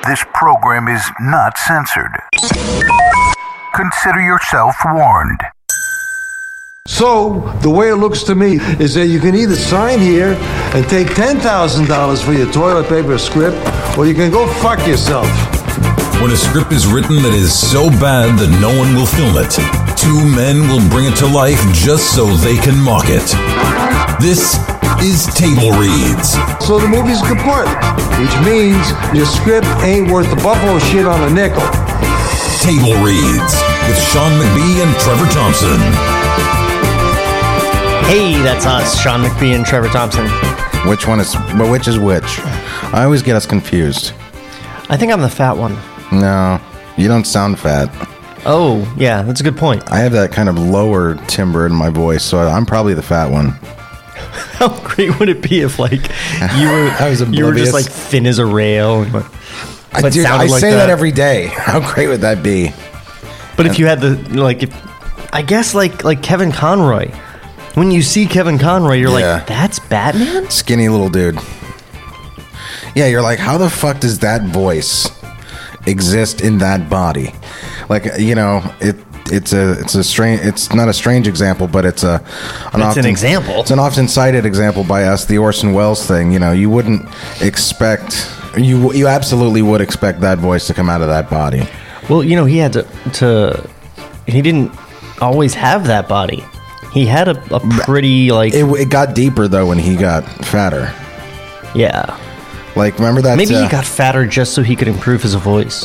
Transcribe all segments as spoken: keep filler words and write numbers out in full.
This program is not censored. Consider yourself warned. So, the way it looks to me is that you can either sign here and take ten thousand dollars for your toilet paper script, or you can go fuck yourself. When a script is written that is so bad that no one will film it, two men will bring it to life just so they can mock it. This is Table Reads. So the movie's kaput, which means your script ain't worth the buffalo shit on a nickel. Table Reads with Sean McBee and Trevor Thompson. Hey, that's us, Sean McBee and Trevor Thompson. Which one is, well, which is which? I always get us confused. I think I'm the fat one. No, you don't sound fat. Oh, yeah, that's a good point. I have that kind of lower timbre in my voice, so I'm probably the fat one. How great would it be if, like, you were I was you were just, oblivious. like, thin as a rail? But, I, but dude, I sounded like say that. that every day. How great would that be? But if you had the, like, if, I guess, like, like Kevin Conroy. When you see Kevin Conroy, you're Yeah. like, that's Batman? Skinny little dude. Yeah, you're like, how the fuck does that voice exist in that body? Like, you know, it it's a it's a strange it's not a strange example, but it's a an It's often, an example. It's an often cited example by us, the Orson Welles thing. You know, you wouldn't expect you you absolutely would expect that voice to come out of that body. Well, you know, he had to, to he didn't always have that body. He had a, a pretty, like... It, it got deeper, though, when he got fatter. Yeah. Like, remember that... Maybe uh, he got fatter just so he could improve his voice.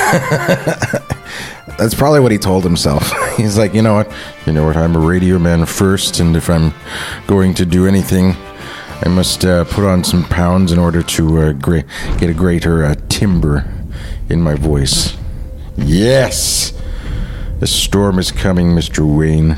That's probably what he told himself. He's like, you know what? You know what? I'm a radio man first, and if I'm going to do anything, I must uh, put on some pounds in order to uh, gra- get a greater uh, timbre in my voice. Yes! The storm is coming, Mister Wayne.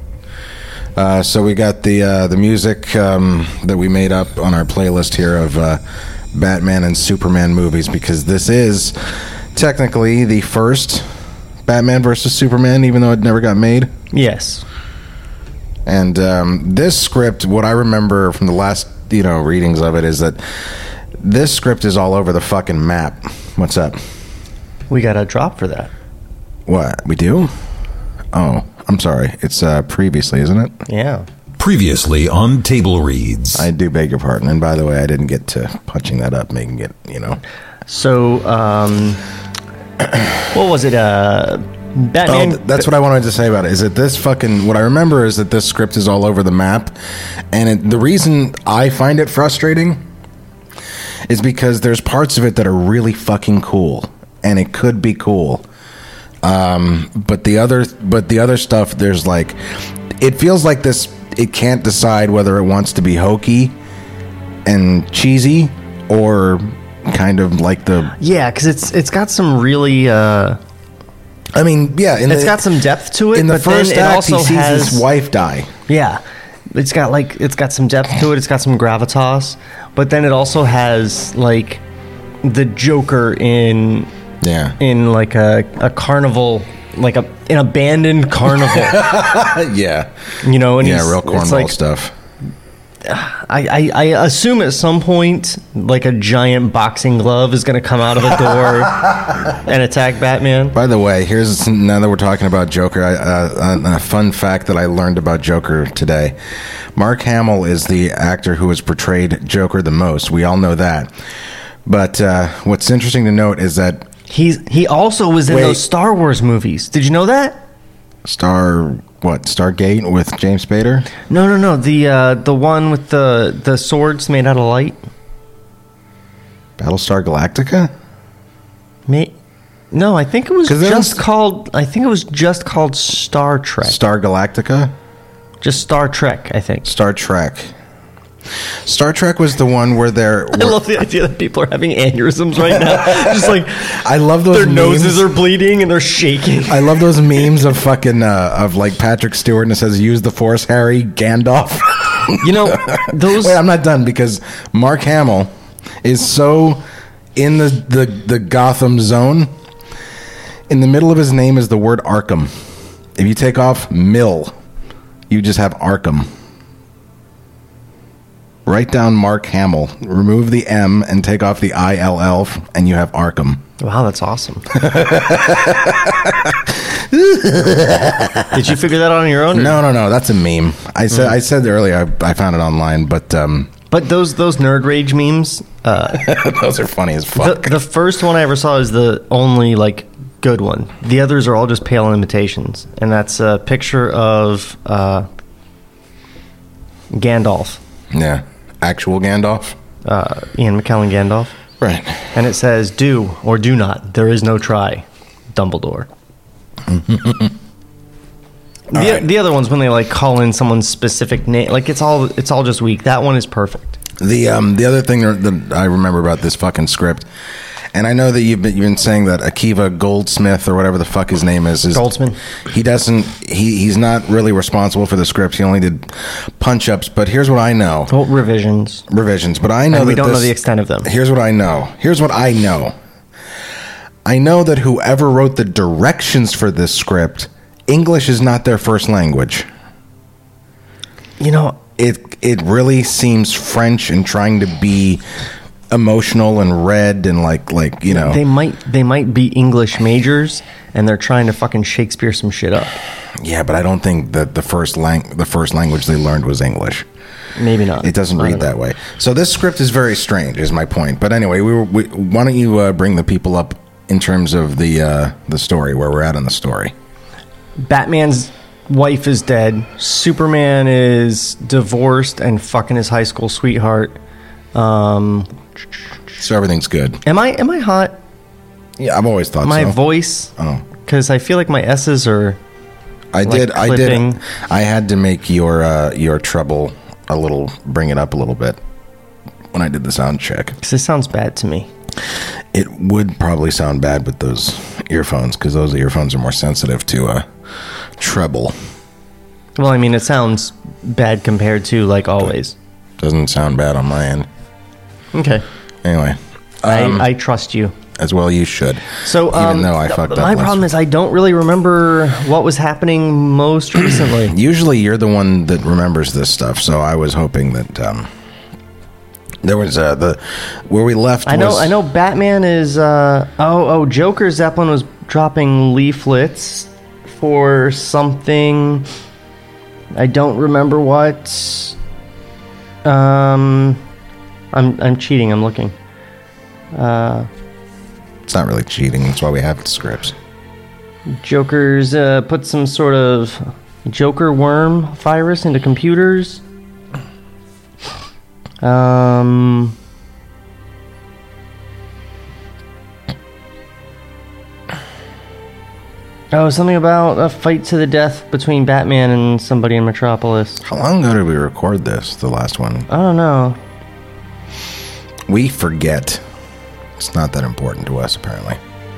Uh, so we got the uh, the music um, that we made up on our playlist here of uh, Batman and Superman movies, because this is technically the first Batman versus Superman, even though it never got made. Yes. And um, this script, what I remember from the last you know readings of it, is that this script is all over the fucking map. What's up? We got a drop for that. What? We do? Oh. I'm sorry. It's uh, previously, isn't it? Yeah. Previously on Table Reads. I do beg your pardon. And by the way, I didn't get to punching that up, making it, you know. So, um, what was it? Uh, Batman. Oh, th- that's what I wanted to say about it. Is that this fucking... What I remember is that this script is all over the map. And it, the reason I find it frustrating is because there's parts of it that are really fucking cool. And it could be cool. Um, but the other, but the other stuff, there's like, it feels like this. It can't decide whether it wants to be hokey and cheesy or kind of like the. Yeah, because it's it's got some really. Uh, I mean, yeah, in it's the, got some depth to it. In the but first then it act, also he sees has, his wife die. Yeah, it's got like it's got some depth to it. It's got some gravitas, but then it also has like the Joker in. Yeah. In like a, a carnival, like a an abandoned carnival. Yeah. You know, and yeah, he's, real cornball like, stuff. I, I, I assume at some point, like a giant boxing glove is going to come out of a door and attack Batman. By the way, here's now that we're talking about Joker, I, uh, a fun fact that I learned about Joker today. Mark Hamill is the actor who has portrayed Joker the most. We all know that. But uh, what's interesting to note is that He's he also was in Wait. those Star Wars movies. Did you know that? Star what? Stargate with James Spader? No, no, no. The uh, the one with the the swords made out of light. Battlestar Galactica? May, no, I think it was 'Cause just there's- called. I think it was just called Star Trek. Star Galactica? Just Star Trek, I think. Star Trek. Star Trek was the one where they're. I love the idea that people are having aneurysms right now. Just like I love those their memes. noses are bleeding and they're shaking. I love those memes of fucking uh, of like Patrick Stewart and it says "Use the Force, Harry Gandalf." You know those. Wait, I'm not done because Mark Hamill is so in the, the the Gotham zone. In the middle of his name is the word Arkham. If you take off Mill, you just have Arkham. Write down Mark Hamill, remove the M and take off the I L L, and you have Arkham. Wow, that's awesome. Did you figure that out on your own? No, no, no. That's a meme. I said mm. I said earlier I, I found it online, but um, but those those nerd rage memes, uh, those are funny as fuck. The, the first one I ever saw is the only like good one. The others are all just pale imitations, and that's a picture of uh, Gandalf. Yeah, actual Gandalf. Uh, Ian McKellen Gandalf. Right. And it says, do or do not. There is no try. Dumbledore. the, right. the other ones when they like call in someone's specific name, like it's all it's all just weak. That one is perfect. The um the other thing that I remember about this fucking script, and I know that you've been, you've been saying that Akiva Goldsmith or whatever the fuck his name is, is Goldsman. He doesn't. He he's not really responsible for the script. He only did punch ups. But here's what I know. Well, revisions. Revisions. But I know and we that don't this, know the extent of them. Here's what I know. Here's what I know. I know that whoever wrote the directions for this script, English is not their first language. You know, it it really seems French and trying to be emotional and read and like like you know they might they might be English majors and they're trying to fucking Shakespeare some shit up. Yeah, but I don't think that the first lang- the first language they learned was English. Maybe not. It doesn't read that way. So this script is very strange, is my point. But anyway, we were. We, why don't you uh, bring the people up in terms of the uh, the story, where we're at in the story? Batman's wife is dead. Superman is divorced and fucking his high school sweetheart. Um, so everything's good. Am I am I hot? Yeah, I've always thought my so. My voice. Oh, because I feel like my S's are. I like did. clipping. I did. I had to make your uh, your treble a little, bring it up a little bit when I did the sound check. Because it sounds bad to me. It would probably sound bad with those earphones, because those earphones are more sensitive to uh, treble. Well, I mean, it sounds bad compared to like always. Doesn't sound bad on my end. Okay. Anyway, um, I, I trust you. As well, you should. So, um, even though I fucked up. My problem is I don't really remember what was happening most recently. Usually, you're the one that remembers this stuff. So I was hoping that um, there was uh, the where we left. I know. Was, I know. Batman is. Uh, oh, oh. Joker Zeppelin was dropping leaflets for something. I don't remember what. Um, I'm I'm cheating. I'm looking. Uh. It's not really cheating. That's why we have the scripts. Joker's uh, put some sort of Joker worm virus into computers. Um. Oh, something about a fight to the death between Batman and somebody in Metropolis. How long ago did we record this, the last one? I don't know. We forget. It's not that important to us, apparently.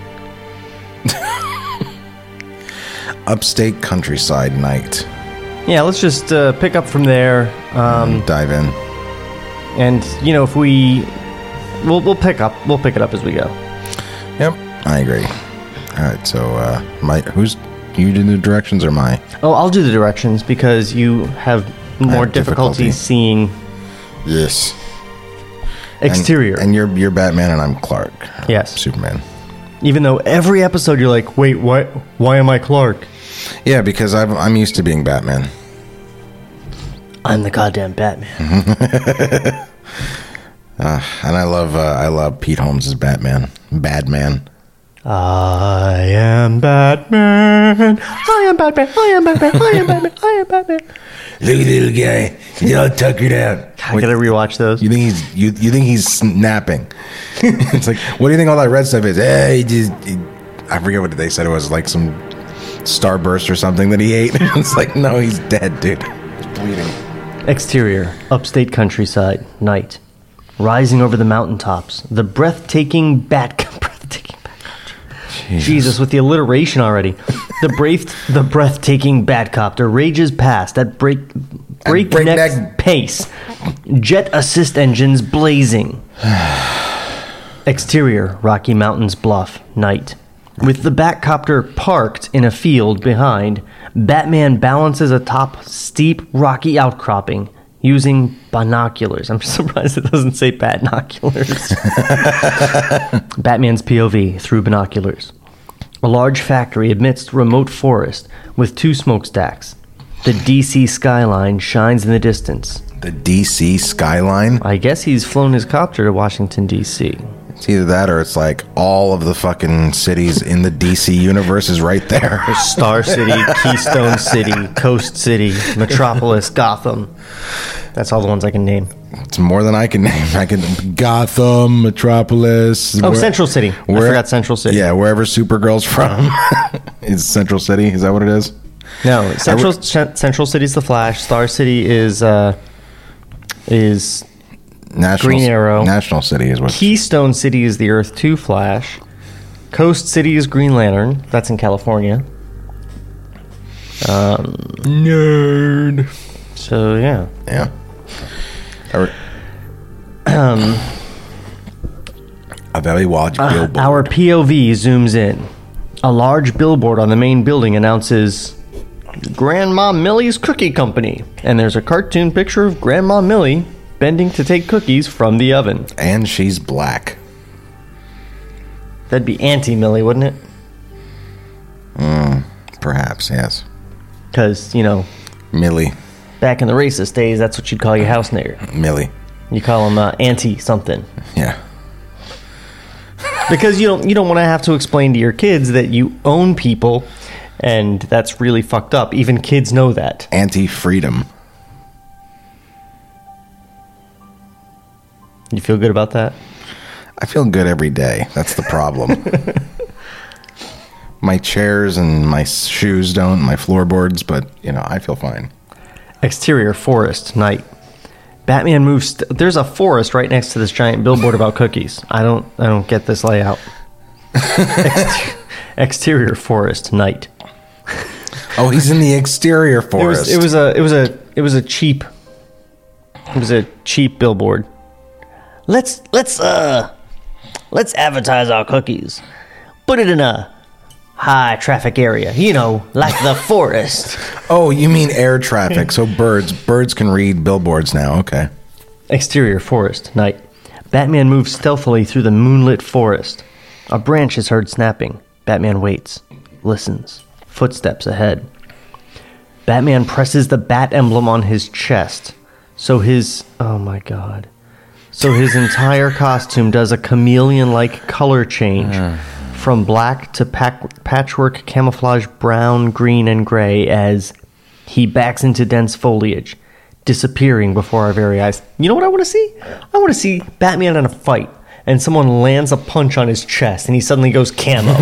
Upstate countryside night. Yeah, let's just uh, pick up from there. Um, Dive in. And, you know, if we... We'll, we'll pick up. We'll pick it up as we go. Yep, I agree. All right, so uh, my who's you do the directions or my? Oh, I'll do the directions because you have more have difficulty, difficulty seeing Yes. exterior. And, and you're you're Batman and I'm Clark. Yes. Superman. Even though every episode you're like, wait, what? Why am I Clark? Yeah, because I'm I'm used to being Batman. I'm the goddamn Batman. uh, and I love uh, I love Pete Holmes as Batman. Badman. I am Batman. I am Batman. I am Batman. I am Batman. I am Batman. Look at the little guy. He's all tuckered out. I gotta rewatch those. You think he's you you think he's snapping? It's like, what do you think all that red stuff is? Hey, he just he, I forget what they said. It was like some starburst or something that he ate. It's like, no, he's dead, dude. He's bleeding. Exterior, upstate countryside, night. Rising over the mountaintops, the breathtaking bat... breathtaking bat country. Jesus, with the alliteration already. The brave, the breathtaking Batcopter rages past at break, breakneck breakneck- pace. Jet assist engines blazing. Exterior, Rocky Mountains bluff, night. With the Batcopter parked in a field behind, Batman balances atop steep rocky outcropping, using binoculars. I'm surprised it doesn't say batnoculars. Batman's P O V through binoculars. A large factory amidst remote forest with two smokestacks. The D C skyline shines in the distance. The D C skyline? I guess he's flown his copter to Washington, D C It's either that or it's like all of the fucking cities in the D C universe is right there. Star City, Keystone City, Coast City, Metropolis, Gotham. That's all the ones I can name. It's more than I can name. I can Gotham, Metropolis. Oh, where, Central City. Where, I forgot Central City. Yeah, wherever Supergirl's from is Central City. Is that what it is? No, Central re- Central City's the Flash. Star City is uh, is National, Green Arrow. National City is what. Keystone City is the Earth two Flash. Coast City is Green Lantern. That's in California. Um, Nerd. So yeah. Yeah. Re- um, a very large uh, billboard. Our P O V zooms in. A large billboard on the main building announces Grandma Millie's Cookie Company. And there's a cartoon picture of Grandma Millie bending to take cookies from the oven. And she's black. That'd be Auntie Millie, wouldn't it? Mm, perhaps, yes. Because, you know... Millie. Back in the racist days, that's what you'd call your house nigger. Millie. You call him uh, Auntie something. Yeah. Because you don't you don't want to have to explain to your kids that you own people, and that's really fucked up. Even kids know that. Anti-freedom. You feel good about that? I feel good every day. That's the problem. My chairs and my shoes don't, my floorboards, but, you know, I feel fine. Exterior forest, night. Batman moves... St- There's a forest right next to this giant billboard about cookies. I don't I don't get this layout. Ex- exterior forest, night. Oh, he's in the exterior forest. It was, it was a it was a it was a cheap it was a cheap billboard. Let's let's uh let's advertise our cookies. Put it in a high traffic area, you know, like the forest. Oh, you mean air traffic. So birds birds can read billboards now. Okay. Exterior forest, night. Batman moves stealthily through the moonlit forest. A branch is heard snapping. Batman waits, listens. Footsteps ahead. Batman presses the bat emblem on his chest. So his... Oh my god. So his entire costume does a chameleon-like color change. From black to pack- patchwork camouflage brown, green, and gray as he backs into dense foliage, disappearing before our very eyes. You know what I want to see? I want to see Batman in a fight, and someone lands a punch on his chest, and he suddenly goes camo.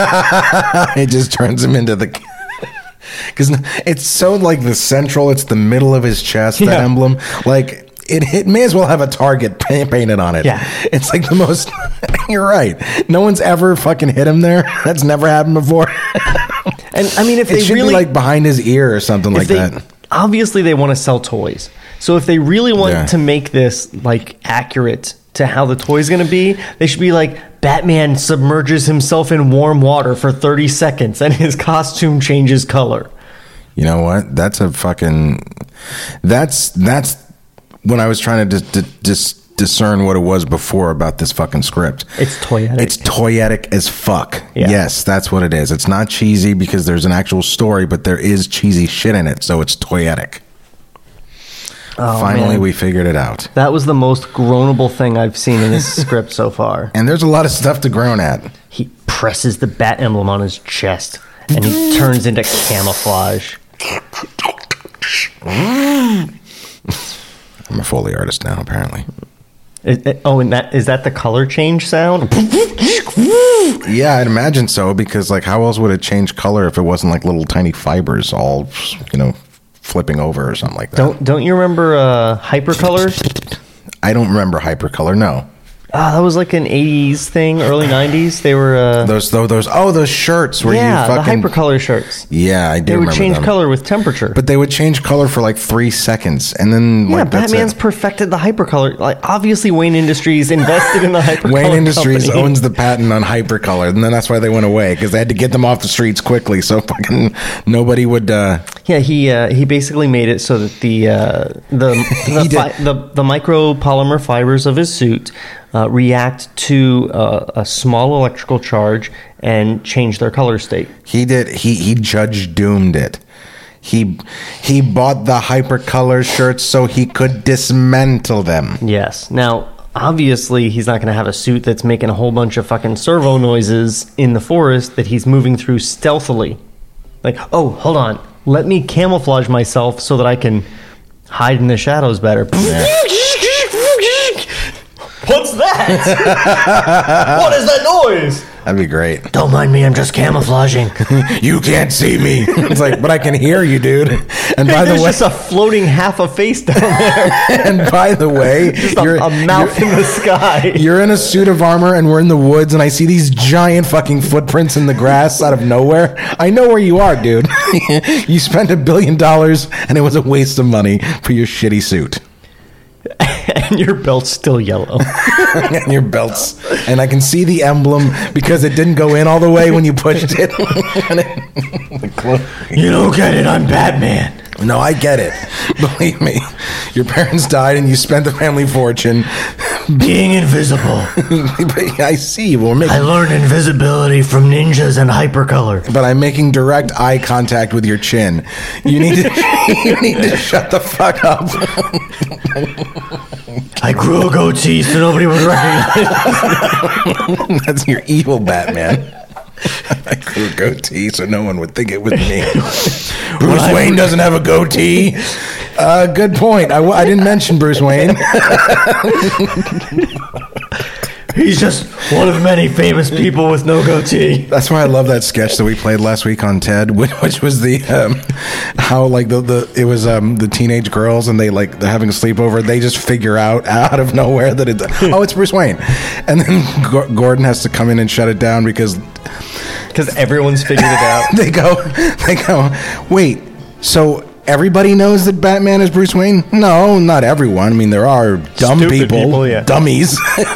It just turns him into the... Because it's so, like, the central, it's the middle of his chest, that Yeah. emblem. Like... It, it may as well have a target painted on it. Yeah. It's like the most... You're right. No one's ever fucking hit him there. That's never happened before. And, I mean, if It they should really... be, like, behind his ear or something like they, that. Obviously, they want to sell toys. So if they really want Yeah. to make this, like, accurate to how the toy's going to be, they should be like, Batman submerges himself in warm water for thirty seconds, and his costume changes color. You know what? That's a fucking... That's... That's... When I was trying to dis- dis- discern what it was before about this fucking script. It's toyetic. It's toyetic as fuck. Yeah. Yes, that's what it is. It's not cheesy because there's an actual story, but there is cheesy shit in it, so it's toyetic. Oh, Finally, man. we figured it out. That was the most groanable thing I've seen in this script so far. And there's a lot of stuff to groan at. He presses the bat emblem on his chest, and he turns into camouflage. I'm a Foley artist now, apparently. It, it, oh, and that is that the color change sound? Yeah, I'd imagine so, because, like, how else would it change color if it wasn't, like, little tiny fibers all, you know, flipping over or something like that? Don't don't you remember uh, Hypercolor? I don't remember Hypercolor, no. Oh, that was like an eighties thing, early nineties. They were uh, Those, those, those, oh, those shirts where yeah, you fucking the hypercolor shirts. Yeah, I do. They would remember change them. color with temperature. But they would change color for like three seconds, and then yeah, like that's Batman's it. perfected the hypercolor. Like obviously, Wayne Industries invested in the hypercolor. Wayne Industries company. owns the patent on hypercolor, and then that's why they went away because they had to get them off the streets quickly, so fucking nobody would. Uh, Yeah, he uh, he basically made it so that the uh, the the, did. fi- the the micropolymer fibers of his suit uh, react to uh, a small electrical charge and change their color state. he did. He he judge doomed it. He he bought the hypercolor shirts so he could dismantle them. Yes. Now, obviously, he's not going to have a suit that's making a whole bunch of fucking servo noises in the forest that he's moving through stealthily. Like, oh, hold on. Let me camouflage myself so that I can hide in the shadows better. What's that? What is that noise? That'd be great. Don't mind me, I'm just camouflaging. You can't see me. It's like, but I can hear you, dude. And by the There's way, just a floating half a face down there. and by the way, Just a, you're, a mouth you're- in the sky. You're in a suit of armor and we're in the woods and I see these giant fucking footprints in the grass out of nowhere. I know where you are, dude. You spent a billion dollars and it was a waste of money for your shitty suit. And your belt's still yellow. And your belts. And I can see the emblem because it didn't go in all the way when you pushed it. You don't get it, I'm Batman. No, I get it. Believe me. Your parents died and you spent the family fortune. Being invisible. But I see. We're making I learned invisibility from ninjas and hypercolor. but I'm making direct eye contact with your chin. You need to you need to shut the fuck up. I grew a goatee so nobody would recognize. That's your evil Batman. I grew a goatee so no one would think it was me. Bruce Wayne doesn't have a goatee. Uh, good point. I, w- I didn't mention Bruce Wayne. He's just one of many famous people with no goatee. That's why I love that sketch that we played last week on TED, which, which was the um, how like the, the it was um, the teenage girls and they like they're having a sleepover. They just figure out out of nowhere that it oh it's Bruce Wayne, and then G- Gordon has to come in and shut it down because Because everyone's figured it out. they go they go wait so. Everybody knows that Batman is Bruce Wayne? No, not everyone. I mean, there are dumb Stupid people, people, yeah. dummies.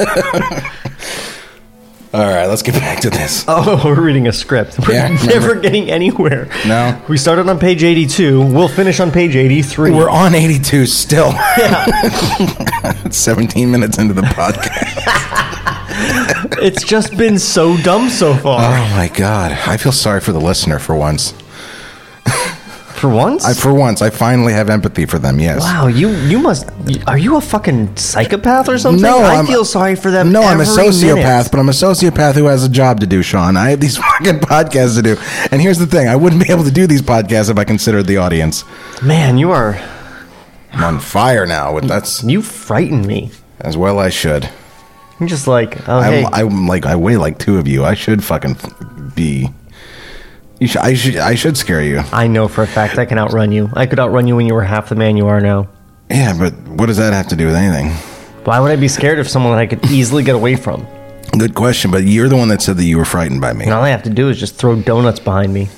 All right, let's get back to this. Oh, we're reading a script. We're Yeah, never remember? getting anywhere. No. We started on page eighty-two. We'll finish on page eighty-three. We're on eighty-two still. It's seventeen minutes into the podcast. It's just been so dumb so far. Oh my god, I feel sorry for the listener for once. For once? I, for once, I finally have empathy for them. Yes. Wow, you you must. Are you a fucking psychopath or something? No, I I'm- feel sorry for them. No, I'm a every sociopath, minute. but I'm a sociopath who has a job to do, Sean. I have these fucking podcasts to do. And here's the thing, I wouldn't be able to do these podcasts if I considered the audience. Man, you are. I'm on fire now. With that's You frighten me. as well I should. I'm just like, oh hey, I'm, I'm like I weigh like two of you. I should fucking be. You should. I should. I should scare you. I know for a fact I can outrun you. I could outrun you when you were half the man you are now. Yeah, but what does that have to do with anything? Why would I be scared of someone that I could easily get away from? Good question. But you're the one that said that you were frightened by me. And all I have to do is just throw donuts behind me.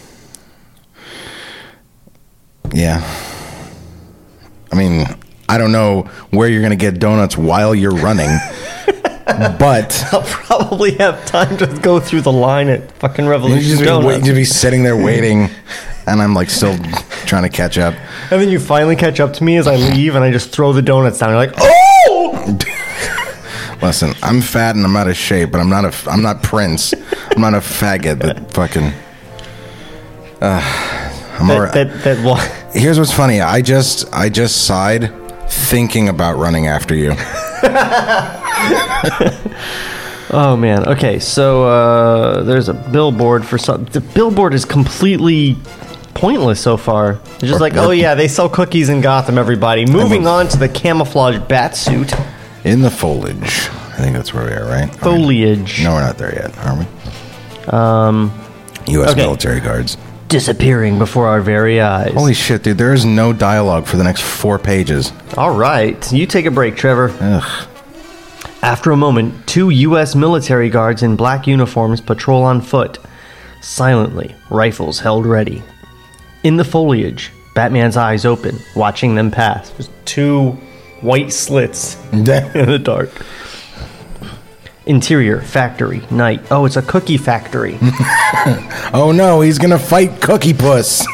Yeah. I mean, I don't know where you're going to get donuts while you're running, but I'll probably have time to go through the line at fucking you Revolution just be, Donuts. wait, just be sitting there waiting, and I'm like still trying to catch up. And then you finally catch up to me as I leave, and I just throw the donuts down. You're like, oh! Listen, I'm fat and I'm out of shape, but I'm not a I'm not Prince. I'm not a faggot that fucking. Uh, I'm That, alright. that, that, well, Here's what's funny. I just I just sighed thinking about running after you. oh, man. Okay, so uh, there's a billboard for some... The billboard is completely pointless so far. It's just Or- like, or- oh, yeah, they sell cookies in Gotham, everybody. Moving on to the camouflage bat suit. In the foliage. I think that's where we are, right? Foliage. No, we're not there yet, are we? Um, U S Okay. military guards. disappearing before our very eyes. Holy shit, dude. There is no dialogue for the next four pages. All right. You take a break, Trevor. Ugh. After a moment, two U S military guards in black uniforms patrol on foot, silently, rifles held ready. In the foliage, Batman's eyes open, watching them pass. There's two white slits in the dark. Interior, factory, night. Oh, it's a cookie factory. Oh no, he's gonna fight Cookie Puss.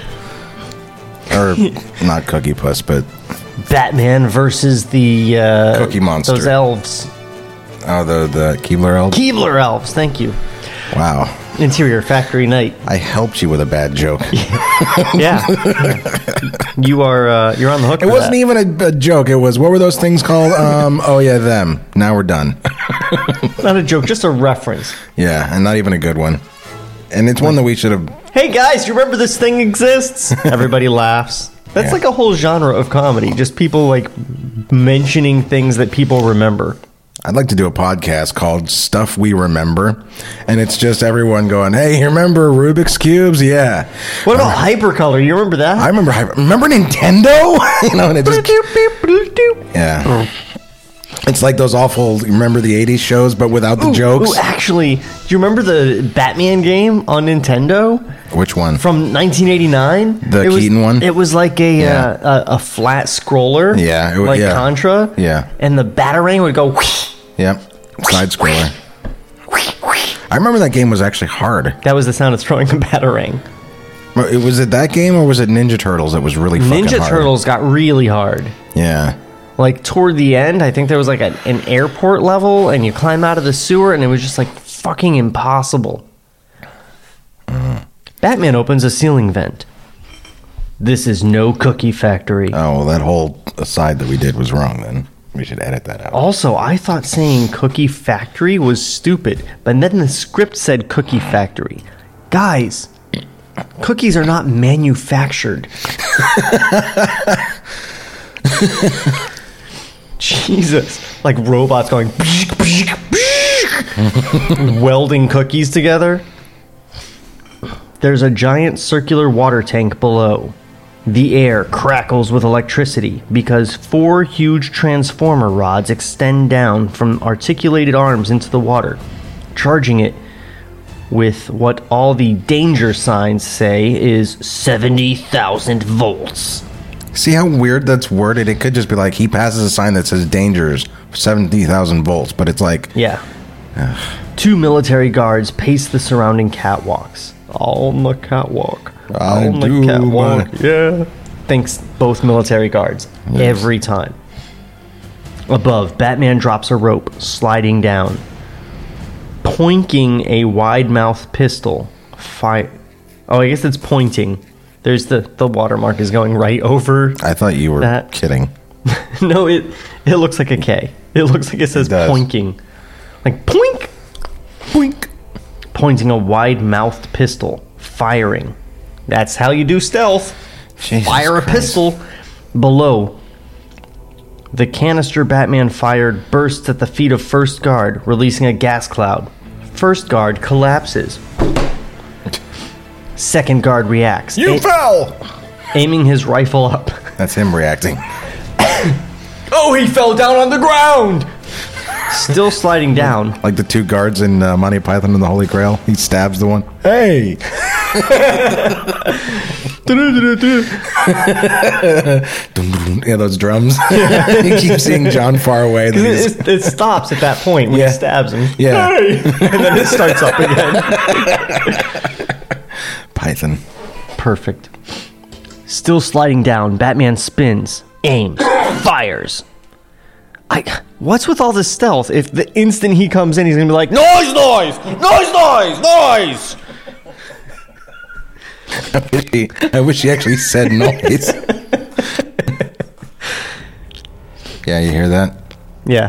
Or, not Cookie Puss, but... Batman versus the... Uh, Cookie Monster. Those elves. Oh, the, the Keebler elves? Keebler elves, thank you. Wow. Interior, factory, night. I helped you with a bad joke. Yeah. You are, uh, you're on the hook It for wasn't that. even a, a joke. It was, what were those things called? Um, oh, yeah, them. Now we're done. Not a joke, just a reference. Yeah, and not even a good one. And it's one that we should have... Hey guys, you remember this thing exists? Everybody laughs. That's Yeah. like a whole genre of comedy. Just people like mentioning things that people remember. I'd like to do a podcast called Stuff We Remember. And it's just everyone going, hey, you remember Rubik's Cubes? Yeah. What about Hypercolor? You remember that? I remember, remember Nintendo? You know, and it just... Yeah. It's like those awful, remember the eighties shows, but without the Ooh, jokes? ooh, actually, do you remember the Batman game on Nintendo Which one? from nineteen eighty-nine? The It was- Keaton one? It was like a Yeah. uh, a, a flat scroller. Yeah, it wa- like yeah. Contra. Yeah. And the Batarang would go. Whoosh. Yep. Side scroller. I remember that game was actually hard. That was the sound of throwing a Batarang. It- Was it that game or was it Ninja Turtles that was really fucking Ninja hard? Turtles got really hard. Yeah. Like toward the end, I think there was like a, an airport level, and you climb out of the sewer, and it was just like fucking impossible. Mm. Batman opens a ceiling vent. This is no cookie factory. Oh, well, that whole aside that we did was wrong then. We should edit that out. Also, I thought saying cookie factory was stupid, but then the script said cookie factory. Guys, cookies are not manufactured. Jesus. Like robots going welding cookies together. There's a giant circular water tank below. The air crackles with electricity because four huge transformer rods extend down from articulated arms into the water, charging it with what all the danger signs say is seventy thousand volts. See how weird that's worded? It could just be like, he passes a sign that says dangers, seventy thousand volts, but it's like... Yeah. Two military guards pace the surrounding catwalks. On the catwalk. I On the do catwalk. my- Yeah. Thanks, both military guards. Every time. Above, Batman drops a rope, sliding down. Pointing a wide-mouthed pistol. Fire. Oh, I guess it's pointing. There's the, the watermark is going right over. I thought you were That- kidding. No, it it looks like a K. It looks like it says It does. pointing. Like poink! Poink! Pointing a wide-mouthed pistol. Firing. That's how you do stealth. Jesus Fire a Christ. pistol. Below. The canister Batman fired bursts at the feet of First Guard, releasing a gas cloud. First Guard collapses. Second Guard reacts. You a- fell! aiming his rifle up. That's him reacting. Oh, he fell down on the ground! Still sliding down. Like the two guards in uh, Monty Python and the Holy Grail. He stabs the one. Hey! Yeah, those drums. You keep seeing John far away. then he just- It, it stops at that point when Yeah. he stabs him. Yeah. Hey! And then it starts up again. Python. Perfect. Still sliding down, Batman spins, aims, fires. I. What's with all this stealth? If the instant he comes in, he's gonna be like, noise, noise, noise, noise, noise. I wish he, I wish he actually said noise. Yeah, you hear that? Yeah.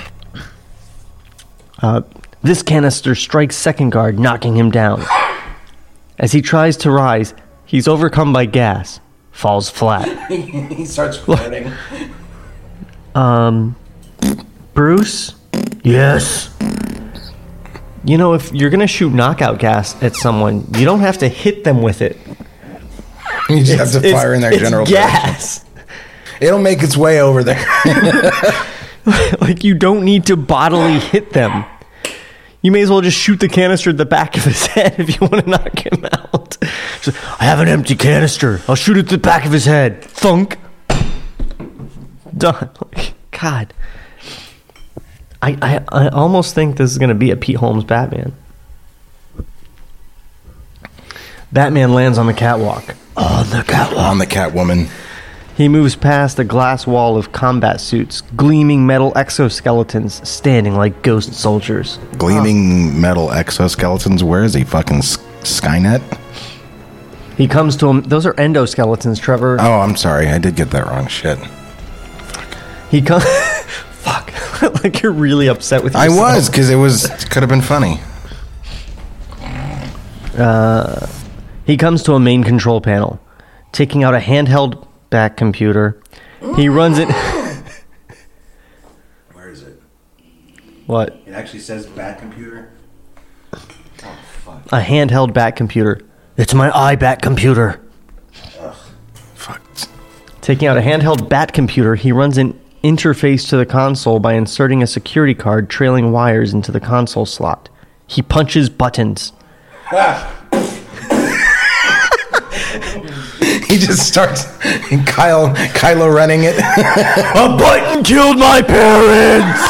Uh, this canister strikes Second Guard, knocking him down. As he tries to rise, he's overcome by gas, falls flat. He starts floating. Um, Bruce? Yes. You know, if you're gonna shoot knockout gas at someone, you don't have to hit them with it. You just have to It's- fire in their it's general gas. direction. It'll make its way over there. Like, you don't need to bodily hit them. You may as well just shoot the canister at the back of his head if you want to knock him out. Just, I have an empty canister. I'll shoot it at the back of his head. Thunk. Done. God. I, I, I almost think this is going to be a Pete Holmes Batman. Batman lands on the catwalk. On the catwalk. On the Catwoman. He moves past a glass wall of combat suits, gleaming metal exoskeletons standing like ghost soldiers. Gleaming metal exoskeletons? Where is he? Fucking S- Skynet? He comes to him. Those are endoskeletons, Trevor. Oh, I'm sorry. I did get that wrong. Shit. He comes... Fuck. Like, you're really upset with I yourself. was, because it was could have been funny. Uh, he comes to a main control panel, taking out a handheld back computer. He runs it... Where is it? What? It actually says Bat Computer. Oh, fuck. A handheld back computer. It's my iBat computer. Ugh. Fuck. Taking out a handheld bat computer, he runs an interface to the console by inserting a security card trailing wires into the console slot. He punches buttons. He just starts Kyle Kylo running it. A button killed my parents!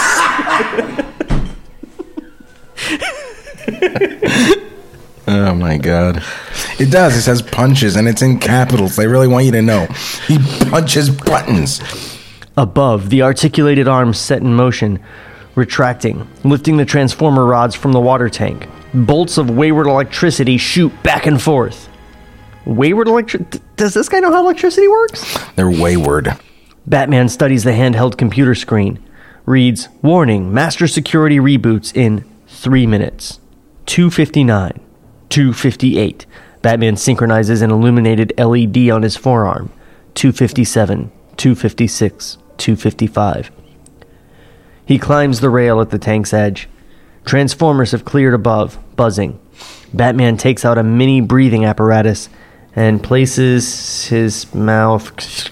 Oh my god. It does. It says punches and it's in capitals. They really want you to know. He punches buttons. Above, the articulated arms set in motion, retracting, lifting the transformer rods from the water tank. Bolts of wayward electricity shoot back and forth. Wayward electricity? Does this guy know how electricity works? They're wayward. Batman studies the handheld computer screen. Reads, warning, master security reboots in three minutes. two fifty-nine. two fifty-eight. Batman synchronizes an illuminated L E D on his forearm. two fifty-seven. two fifty-six. two fifty-five. He climbs the rail at the tank's edge. Transformers have cleared above, buzzing. Batman takes out a mini breathing apparatus and places his mouth...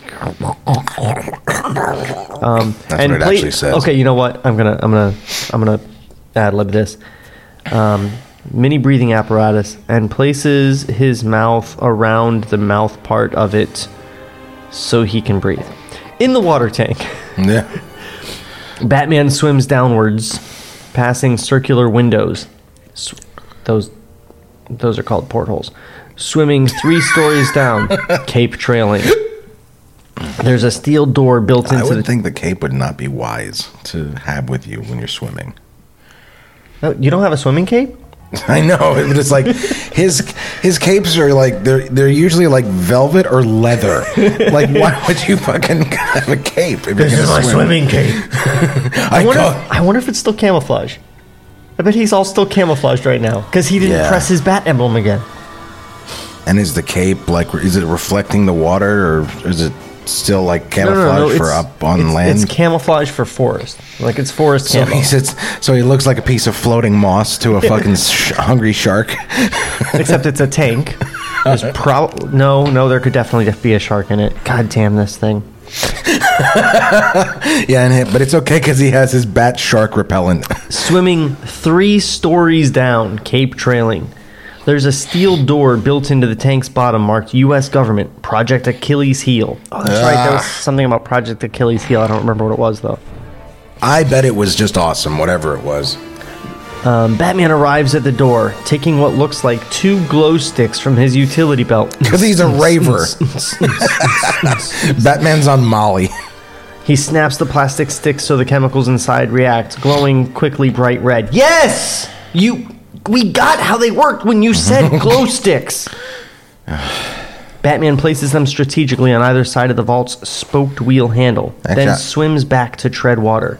Um, That's and what it pla- actually says. Okay, you know what? I'm gonna, I'm gonna, I'm gonna ad-lib this. Um, mini breathing apparatus and places his mouth around the mouth part of it so he can breathe. In the water tank, Yeah. Batman swims downwards, passing circular windows. Sw- those, those are called portholes. Swimming three stories down, cape trailing. There's a steel door built I into would the... think the cape would not be wise to have with you when you're swimming. Oh, you don't have a swimming cape? I know, but it's like his his capes are like they're they're usually like velvet or leather. Like, why would you fucking have a cape? If This you're is gonna my swim? swimming cape. I I wonder, go- if, I wonder if it's still camouflage. I bet he's all still camouflaged right now because he didn't Yeah. press his bat emblem again. And is the cape like is it reflecting the water or is it still like No, no, camouflage no, no, for it's- up on it's, land? It's camouflage for forest. Like, it's forest so camo. he sits, so he looks like a piece of floating moss to a fucking sh- hungry shark. Except it's a tank. There's prob- no, no, there could definitely be a shark in it. God damn this thing. Yeah, and it, but it's okay because he has his bat shark repellent. Swimming three stories down, cape trailing. There's a steel door built into the tank's bottom marked U S Government, Project Achilles Heel. Oh, that's right. There was something about Project Achilles Heel. I don't remember what it was, though. I bet it was just awesome, whatever it was. Um, Batman arrives at the door, taking what looks like two glow sticks from his utility belt. Because he's a raver. Batman's on Molly. He snaps the plastic sticks so the chemicals inside react, glowing quickly bright red. Yes! You... We got how they worked when you said glow sticks. Batman places them strategically on either side of the vault's spoked wheel handle, Actually, then I- swims back to tread water.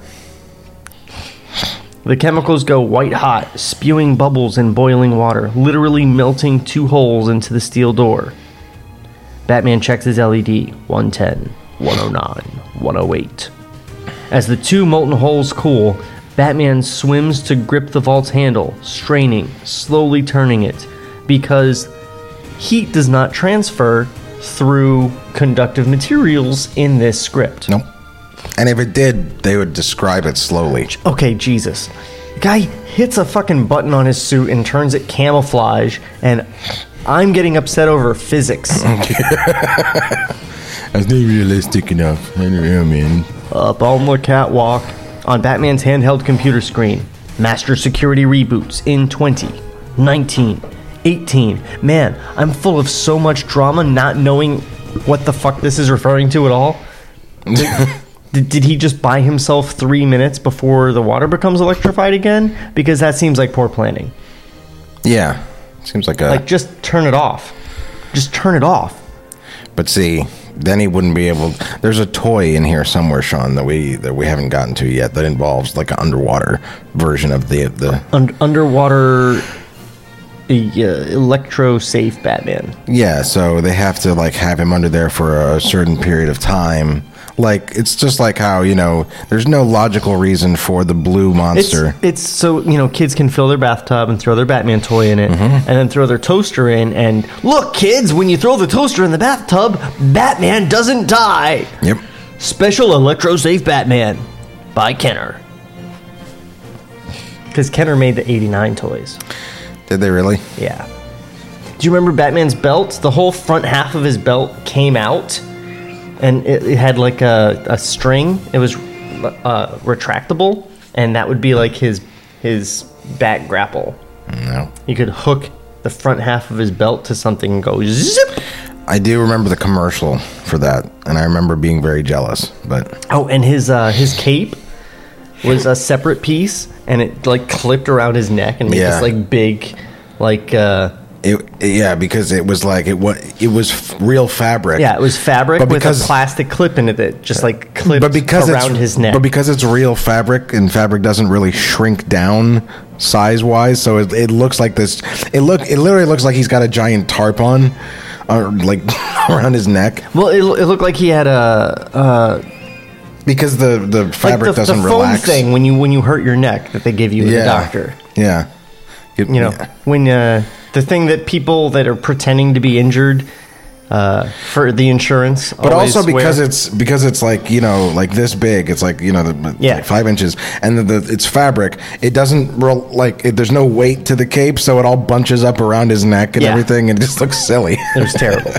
The chemicals go white hot, spewing bubbles in boiling water, literally melting two holes into the steel door. Batman checks his L E D. one ten, one oh nine, one oh eight. As the two molten holes cool, Batman swims to grip the vault's handle, straining, slowly turning it, because heat does not transfer through conductive materials in this script. Nope. And if it did, they would describe it slowly. Okay, Jesus. Guy hits a fucking button on his suit and turns it camouflage, and I'm getting upset over physics. That's not realistic enough. I don't know, man. Up on the catwalk, on Batman's handheld computer screen, Master Security reboots in twenty, nineteen, eighteen. Man, I'm full of so much drama not knowing what the fuck this is referring to at all. Did, did he just buy himself three minutes before the water becomes electrified again? Because that seems like poor planning. Yeah. Seems like a... Like, just turn it off. Just turn it off. But see, then he wouldn't be able... There's a toy in here somewhere, Sean, that we that we haven't gotten to yet that involves like an underwater version of the... the Un- underwater... Uh, electro-safe Batman. Yeah, so they have to like have him under there for a certain period of time. Like, it's just like how, you know, there's no logical reason for the blue monster. It's, it's so, you know, kids can fill their bathtub and throw their Batman toy in it, mm-hmm. and then throw their toaster in, and look, kids, when you throw the toaster in the bathtub, Batman doesn't die. Yep. Special electro-safe Batman by Kenner. Because Kenner made the eighty-nine toys. Did they really? Yeah. Do you remember Batman's belt? The whole front half of his belt came out. And it, it had like a, a string. It was uh, retractable, and that would be like his his back grapple. No. You could hook the front half of his belt to something and go zip. I do remember the commercial for that, and I remember being very jealous. But oh, and his uh, his cape was a separate piece, and it like clipped around his neck and made yeah. this like big, like. Uh, It, yeah, because it was like it was it was f- real fabric. Yeah, it was fabric with because, a plastic clip in it that just like clipped but because around it's, his neck. But because it's real fabric, and fabric doesn't really shrink down size wise, so it, it looks like this. It look it literally looks like he's got a giant tarp on, or like around his neck. Well, it, it looked like he had a. Uh, because the the fabric like the, doesn't the foam relax. thing when you when you hurt your neck that they give you yeah. at the doctor. Yeah. It, you know, yeah. when uh, the thing that people that are pretending to be injured uh, for the insurance, but also because wear. it's because it's like, you know, like this big. It's like, you know, the, yeah. like five inches, and the, the it's fabric. It doesn't real, like it, there's no weight to the cape, so it all bunches up around his neck and yeah. everything, and it just looks silly. It was terrible.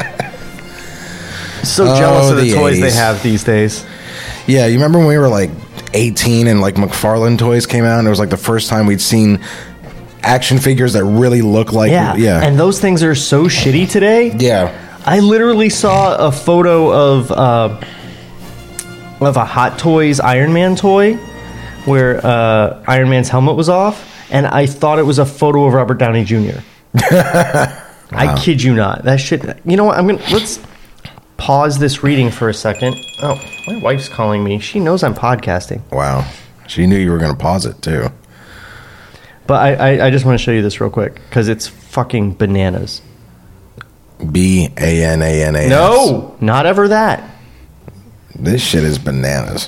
So oh, jealous of the, the toys eighties. they have these days. Yeah, you remember when we were like eighteen and like McFarlane toys came out, and it was like the first time we'd seen action figures that really look like yeah. yeah. And those things are so shitty today. Yeah. I literally saw a photo of uh, of a Hot Toys Iron Man toy where uh, Iron Man's helmet was off, and I thought it was a photo of Robert Downey Junior Wow. I kid you not. That shit. You know what? I'm gonna let's pause this reading for a second. Oh, my wife's calling me. She knows I'm podcasting. Wow. She knew you were going to pause it too. But I, I, I just want to show you this real quick because it's fucking bananas. B A N A N A S. No, not ever that. This shit is bananas.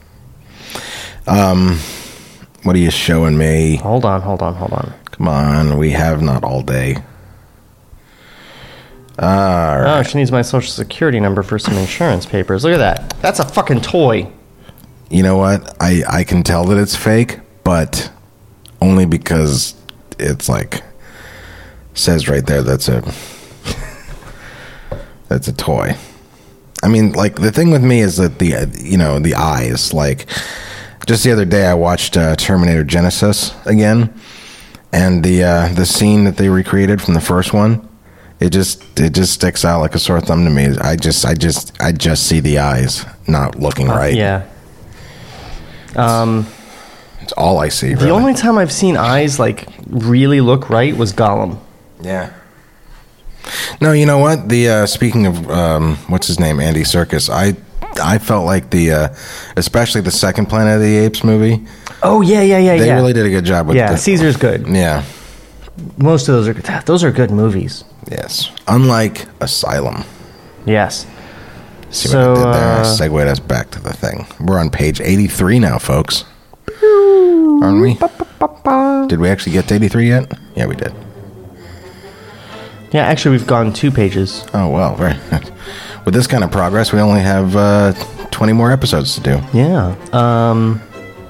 Um, what are you showing me? Hold on, hold on, hold on. Come on, we have not all day. All right. Oh, she needs my social security number for some insurance papers. Look at that. That's a fucking toy. You know what? I, I can tell that it's fake, but only because it's like says right there that's a that's a toy. I mean, like the thing with me is that the uh, you know the eyes. Like just the other day, I watched uh, Terminator Genesis again, and the uh, the scene that they recreated from the first one. It just it just sticks out like a sore thumb to me. I just I just I just see the eyes not looking right. Uh, yeah. Um, it's all I see. The really. only time I've seen eyes like really look right was Gollum. Yeah. No, you know what? The uh, speaking of um, what's his name, Andy Serkis. I I felt like the uh, especially the second Planet of the Apes movie. Oh yeah, yeah, yeah, they yeah. They really did a good job with. Yeah, the, Caesar's good. Yeah. Most of those are those are good movies. Yes, unlike Asylum. Yes. See so, what I did there? I uh, segued us back to the thing. We're on page eighty-three now, folks. Aren't we? Did we actually get to eighty-three yet? Yeah, we did. Yeah, actually, we've gone two pages. Oh well, very. With this kind of progress, we only have uh, twenty more episodes to do. Yeah. Um,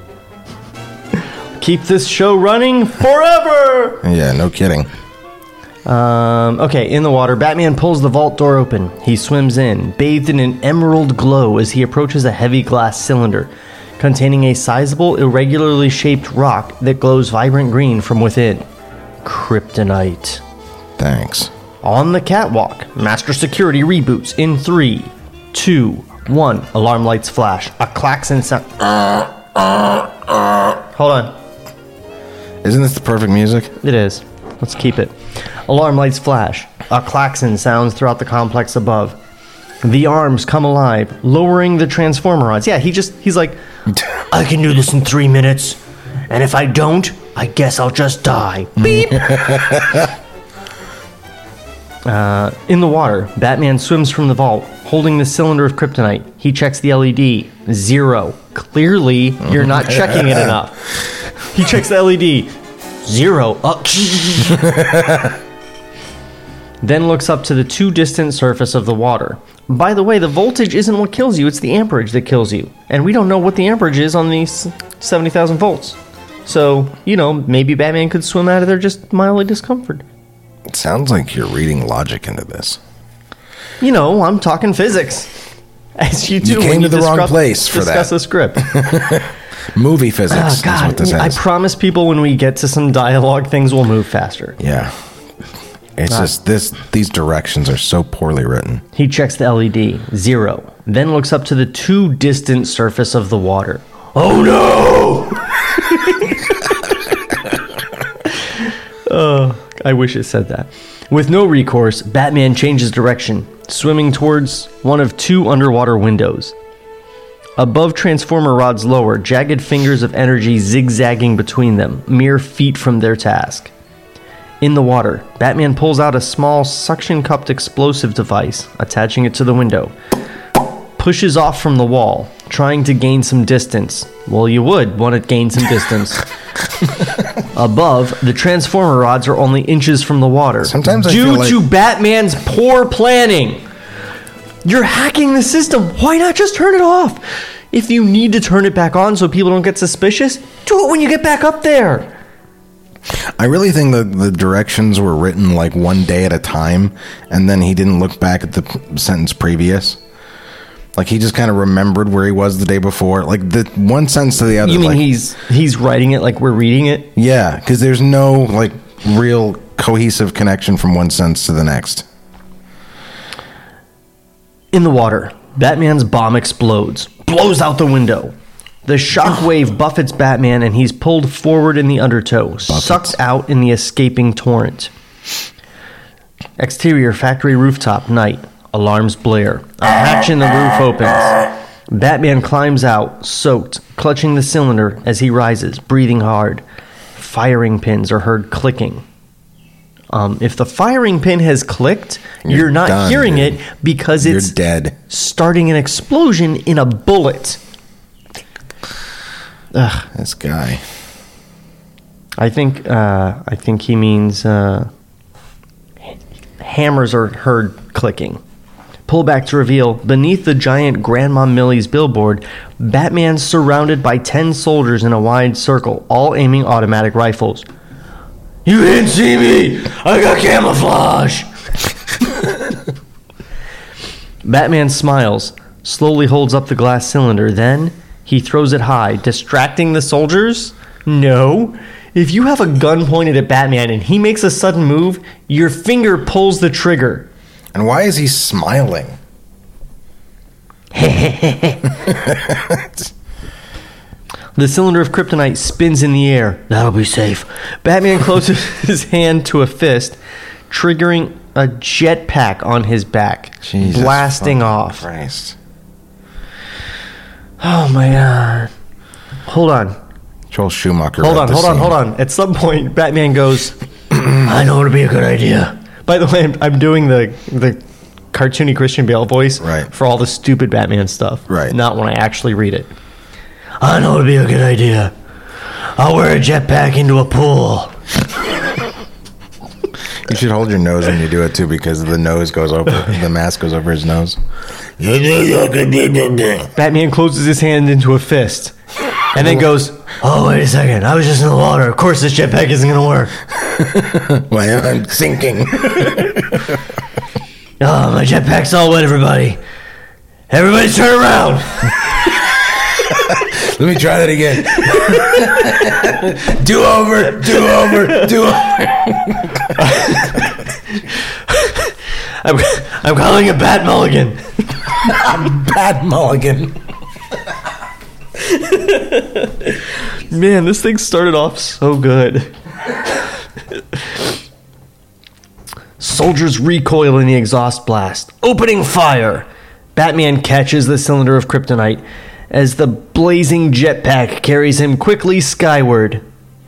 keep this show running forever! Yeah, no kidding. Um, okay, in the water, Batman pulls the vault door open. He swims in, bathed in an emerald glow as he approaches a heavy glass cylinder containing a sizable, irregularly shaped rock that glows vibrant green from within. Kryptonite. Thanks. On the catwalk, Master Security reboots in three, two, one. Alarm lights flash. A klaxon sound. Hold on. Isn't this the perfect music? It is. Let's keep it. Alarm lights flash. A klaxon sounds throughout the complex above. The arms come alive, lowering the transformer rods. Yeah, he just, he's like, I can do this in three minutes. And if I don't, I guess I'll just die. Beep! uh, in the water, Batman swims from the vault, holding the cylinder of kryptonite. He checks the L E D. Zero. Clearly, you're not checking it enough. He checks the L E D. Zero. Uh, then looks up to the too distant surface of the water. By the way, the voltage isn't what kills you, it's the amperage that kills you. And we don't know what the amperage is on these seventy thousand volts. So, you know, maybe Batman could swim out of there just mildly discomforted. It sounds like you're reading logic into this. You know, I'm talking physics. As you do You came when to you the disrupt, wrong place for discuss that. a script. Movie physics Oh, is God, what this I is. promise people when we get to some dialogue, things will move faster. Yeah. It's Ah. just this. These directions are so poorly written. He checks the L E D. Zero. Then looks up to the too distant surface of the water. Oh no! Oh, I wish it said that. With no recourse, Batman changes direction, swimming towards one of two underwater windows. Above transformer rods lower, jagged fingers of energy zigzagging between them, mere feet from their task. In the water, Batman pulls out a small suction-cupped explosive device, attaching it to the window. Pushes off from the wall, trying to gain some distance. Well, you would want to gain some distance. Above, the transformer rods are only inches from the water. Sometimes I Due feel like- to Batman's poor planning. You're hacking the system. Why not just turn it off? If you need to turn it back on so people don't get suspicious, do it when you get back up there. I really think the, the directions were written like one day at a time, and then he didn't look back at the p- sentence previous. Like he just kind of remembered where he was the day before. Like the one sentence to the other. You mean like, he's he's writing it like we're reading it? Yeah, because there's no like real cohesive connection from one sentence to the next. In the water, Batman's bomb explodes, blows out the window. The shockwave buffets Batman and he's pulled forward in the undertow, sucked out in the escaping torrent. Exterior factory rooftop, night. Alarms blare. A hatch in the roof opens. Batman climbs out, soaked, clutching the cylinder as he rises, breathing hard. Firing pins are heard clicking. Um, if the firing pin has clicked, you're, You're not done, hearing dude. it because You're it's dead. starting an explosion in a bullet. Ugh. This guy. I think uh, I think he means uh, hammers are heard clicking. Pull back to reveal, beneath the giant Grandma Millie's billboard, Batman's surrounded by ten soldiers in a wide circle, all aiming automatic rifles. You didn't see me! I got camouflage! Batman smiles, slowly holds up the glass cylinder, then he throws it high, distracting the soldiers? No. If you have a gun pointed at Batman and he makes a sudden move, your finger pulls the trigger. And why is he smiling? The cylinder of kryptonite spins in the air. That'll be safe. Batman closes his hand to a fist, triggering a jetpack on his back, Jesus blasting fucking off. Christ. Oh my god. Hold on. Joel Schumacher. Hold wrote on, this hold on, scene. hold on. At some point, Batman goes, I know it'll be a good idea. By the way, I'm, I'm doing the the cartoony Christian Bale voice Right. for all the stupid Batman stuff. Right. Not when I actually read it. I know it'll be a good idea. I'll wear a jetpack into a pool. You should hold your nose when you do it too, because the nose goes over, the mask goes over his nose. Batman closes his hand into a fist and then goes, "Oh, wait a second. I was just in the water. Of course this jetpack isn't going to work. Why, I'm sinking." Oh, my jetpack's all wet, everybody. Everybody turn around. Let me try that again. do over, do over, do over. I'm, I'm calling it Bat Mulligan. Bat Mulligan. Man, this thing started off so good. Soldiers recoil in the exhaust blast, opening fire. Batman catches the cylinder of kryptonite as the blazing jetpack carries him quickly skyward.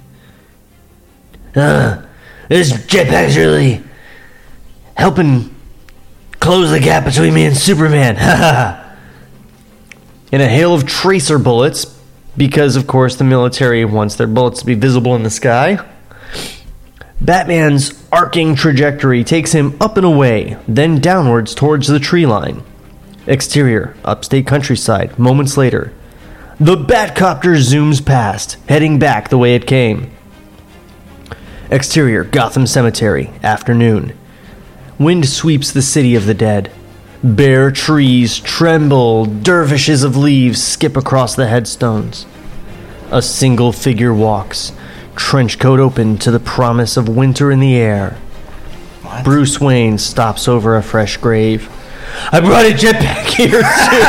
Uh, this jetpack's really helping close the gap between me and Superman. In a hail of tracer bullets, because of course the military wants their bullets to be visible in the sky, Batman's arcing trajectory takes him up and away, then downwards towards the tree line. Exterior, upstate countryside, moments later. The Batcopter zooms past, heading back the way it came. Exterior, Gotham Cemetery, afternoon. Wind sweeps the city of the dead. Bare trees tremble, dervishes of leaves skip across the headstones. A single figure walks, trench coat open to the promise of winter in the air. What? Bruce Wayne stops over a fresh grave. I brought a jetpack here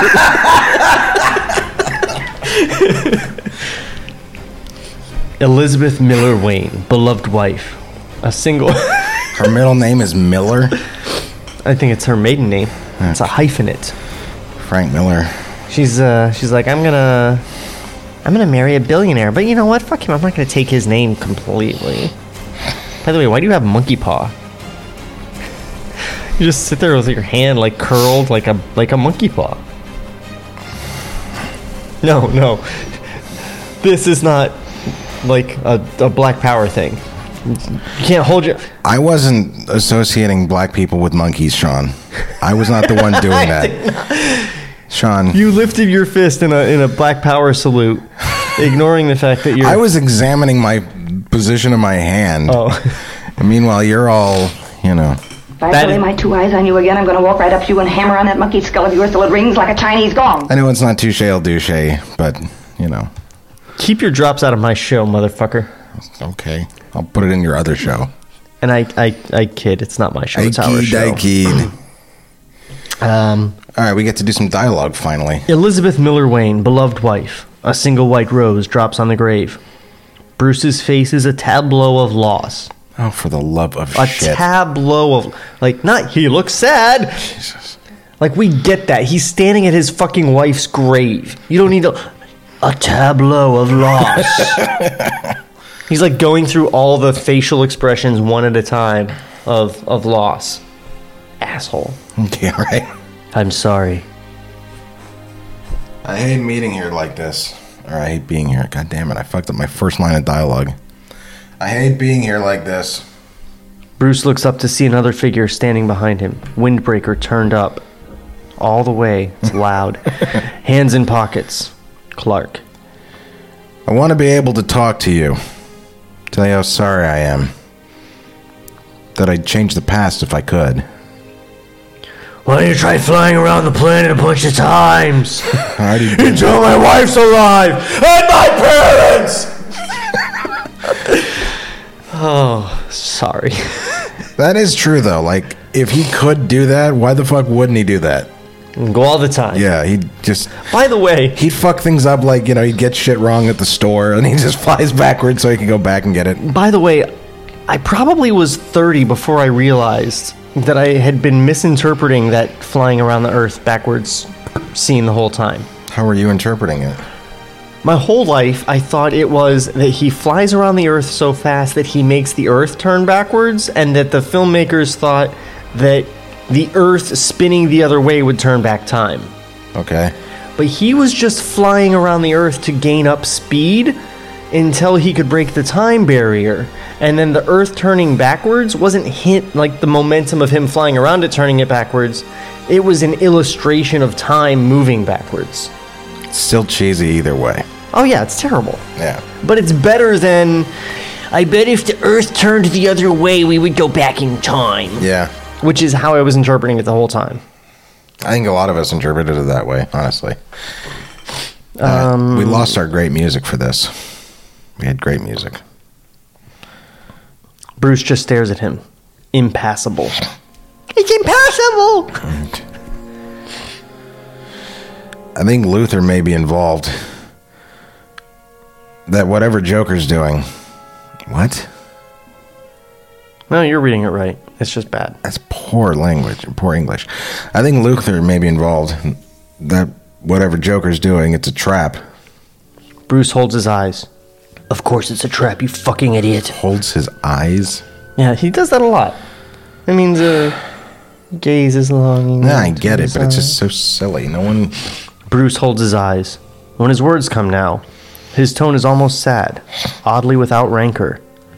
too. Elizabeth Miller Wayne, beloved wife. A single... Her middle name is Miller? I think it's her maiden name. It's a hyphenate. Frank Miller. She's uh she's like, I'm gonna I'm gonna marry a billionaire, but you know what? Fuck him, I'm not gonna take his name completely. By the way, why do you have monkey paw? You just sit there with your hand like curled like a like a monkey paw. No, no. This is not like a, a Black Power thing. You can't hold your... I wasn't associating black people with monkeys, Sean. I was not the one doing that. Sean. You lifted your fist in a in a Black Power salute, ignoring the fact that you're... I was examining my position of my hand. Oh. And meanwhile, you're all, you know... If I lay my two eyes on you again, I'm going to walk right up to you and hammer on that monkey skull of yours till it rings like a Chinese gong. I know it's not touche el douche, but, you know... Keep your drops out of my show, motherfucker. Okay. I'll put it in your other show. And I I, I kid, it's not my show, it's I our kid, show. I kid. Um, All right, we get to do some dialogue finally. Elizabeth Miller Wayne, beloved wife. A single white rose drops on the grave. Bruce's face is a tableau of loss. Oh, for the love of a shit. A tableau of... Like, not he looks sad. Jesus. Like, we get that. He's standing at his fucking wife's grave. You don't need to... A tableau of loss. He's like going through all the facial expressions one at a time of of loss. Asshole. Okay, all right. I'm sorry. I hate meeting here like this. Or I hate being here. God damn it, I fucked up my first line of dialogue. I hate being here like this. Bruce looks up to see another figure standing behind him. Windbreaker turned up. All the way. It's loud. Hands in pockets. Clark. I want to be able to talk to you. Tell you how sorry I am. That I'd change the past if I could. Why don't you try flying around the planet a bunch of times? Until my wife's alive and my parents! Oh, sorry. That is true, though. Like, if he could do that, why the fuck wouldn't he do that? Go all the time. Yeah, he just... By the way... He'd fuck things up like, you know, he'd get shit wrong at the store, and he just flies backwards so he can go back and get it. By the way, I probably was thirty before I realized that I had been misinterpreting that flying around the Earth backwards scene the whole time. How were you interpreting it? My whole life, I thought it was that he flies around the Earth so fast that he makes the Earth turn backwards, and that the filmmakers thought that the Earth spinning the other way would turn back time. Okay. But he was just flying around the Earth to gain up speed, until he could break the time barrier. And then the Earth turning backwards wasn't hit like the momentum of him flying around it turning it backwards. It was an illustration of time moving backwards. Still cheesy either way. Oh yeah, it's terrible. Yeah. But it's better than, I bet if the Earth turned the other way, we would go back in time. Yeah. Which is how I was interpreting it the whole time. I think a lot of us interpreted it that way, honestly. Um, uh, we lost our great music for this. We had great music. Bruce just stares at him. Impassable. It's impossible! I think Luther may be involved. That whatever Joker's doing... What? No, you're reading it right. It's just bad. That's poor language, poor English. I think Luther may be involved. That whatever Joker's doing, it's a trap. Bruce holds his eyes. Of course it's a trap, you fucking idiot. Holds his eyes? Yeah, he does that a lot. It means uh, gazes long. Yeah, I get it, but it's just so silly. No one... Bruce holds his eyes. When his words come now, his tone is almost sad, oddly without rancor.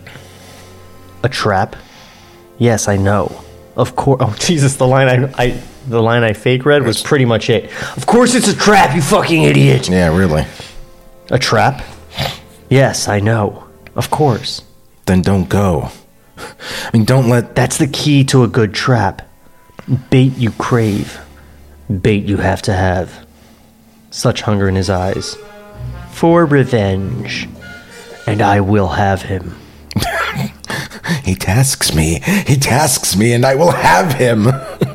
A trap? Yes, I know. Of course. Oh, Jesus, the line I, I the line I fake read was pretty much it. Of course it's a trap, you fucking idiot. Yeah, really. A trap? Yes, I know. Of course. Then don't go. I mean, don't let... That's the key to a good trap. Bait you crave. Bait you have to have. Such hunger in his eyes. For revenge. And I will have him. He tasks me. He tasks me, and I will have him.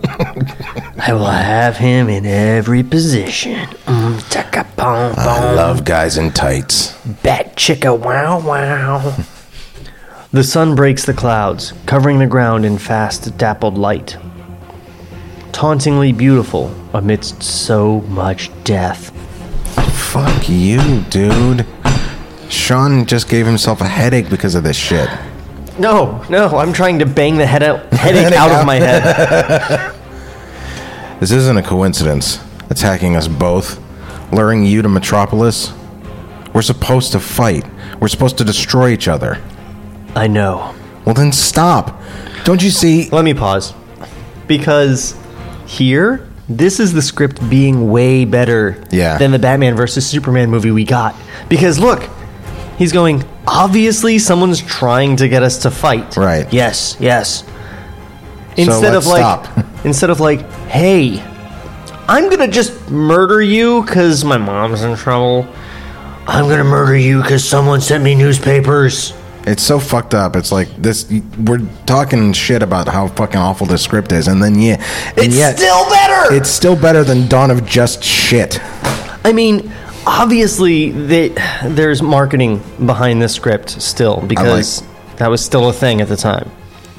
I will have him in every position. Mm, chicka boom boom. I love guys in tights. Bat chicka wow wow. The sun breaks the clouds, covering the ground in fast dappled light. Tauntingly beautiful amidst so much death. Fuck you, dude. Sean just gave himself a headache because of this shit. No, no, I'm trying to bang the head out, headache out of my head. This isn't a coincidence. Attacking us both, luring you to Metropolis. We're supposed to fight. We're supposed to destroy each other. I know. Well, then stop. Don't you see? Let me pause. Because here, this is the script being way better Yeah. than the Batman versus Superman movie we got. Because look, he's going, obviously someone's trying to get us to fight. Right. Yes, yes. Instead let's of like, stop. instead of like, hey, I'm gonna just murder you because my mom's in trouble. I'm gonna murder you because someone sent me newspapers. It's so fucked up. It's like this. We're talking shit about how fucking awful this script is, and then yeah, and It's yet, still better. It's still better than Dawn of Just Shit. I mean, obviously, they, there's marketing behind this script still because that was still a thing at the time.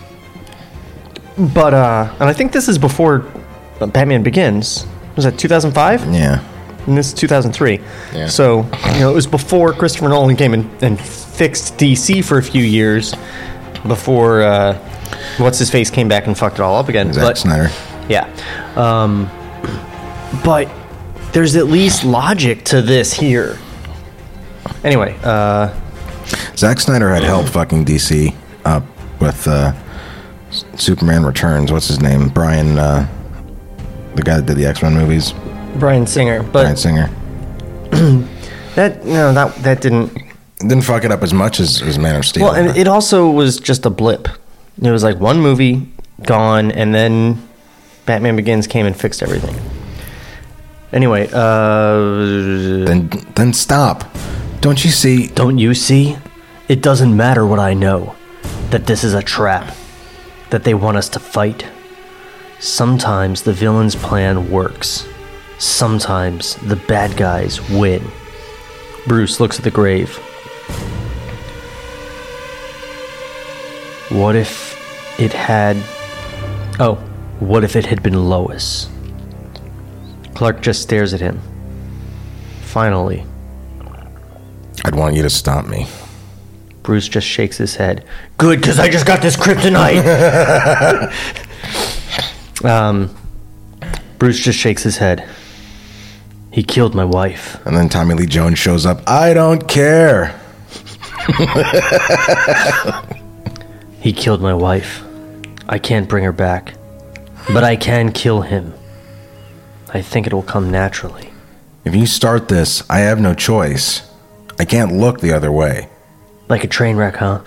But uh, and I think this is before Batman Begins. Was that two thousand five? Yeah. And this is two thousand three. Yeah. So, you know, it was before Christopher Nolan came in and fixed D C for a few years before uh, What's-His-Face came back and fucked it all up again. Zack but, Snyder. Yeah. Um, but there's at least logic to this here. Anyway. Uh, Zack Snyder had helped fucking D C up with uh, Superman Returns. What's his name? Brian, uh, the guy that did the X-Men movies. Bryan Singer. But Bryan Singer. that, no, that, that didn't... Didn't fuck it up as much as, as Man of Steel. Well, and it also was just a blip. It was like one movie, gone, and then Batman Begins came and fixed everything. Anyway, uh... Then, then stop. Don't you see... Don't you see? It doesn't matter what I know. That this is a trap. That they want us to fight. Sometimes the villain's plan works. Sometimes the bad guys win. Bruce looks at the grave. What if it had... Oh, what if it had been Lois? Clark just stares at him. Finally. I'd want you to stop me. Bruce just shakes his head. Good, because I just got this kryptonite! um, Bruce just shakes his head. He killed my wife. And then Tommy Lee Jones shows up. I don't care. He killed my wife. I can't bring her back. But I can kill him. I think it will come naturally. If you start this, I have no choice. I can't look the other way. Like a train wreck, huh?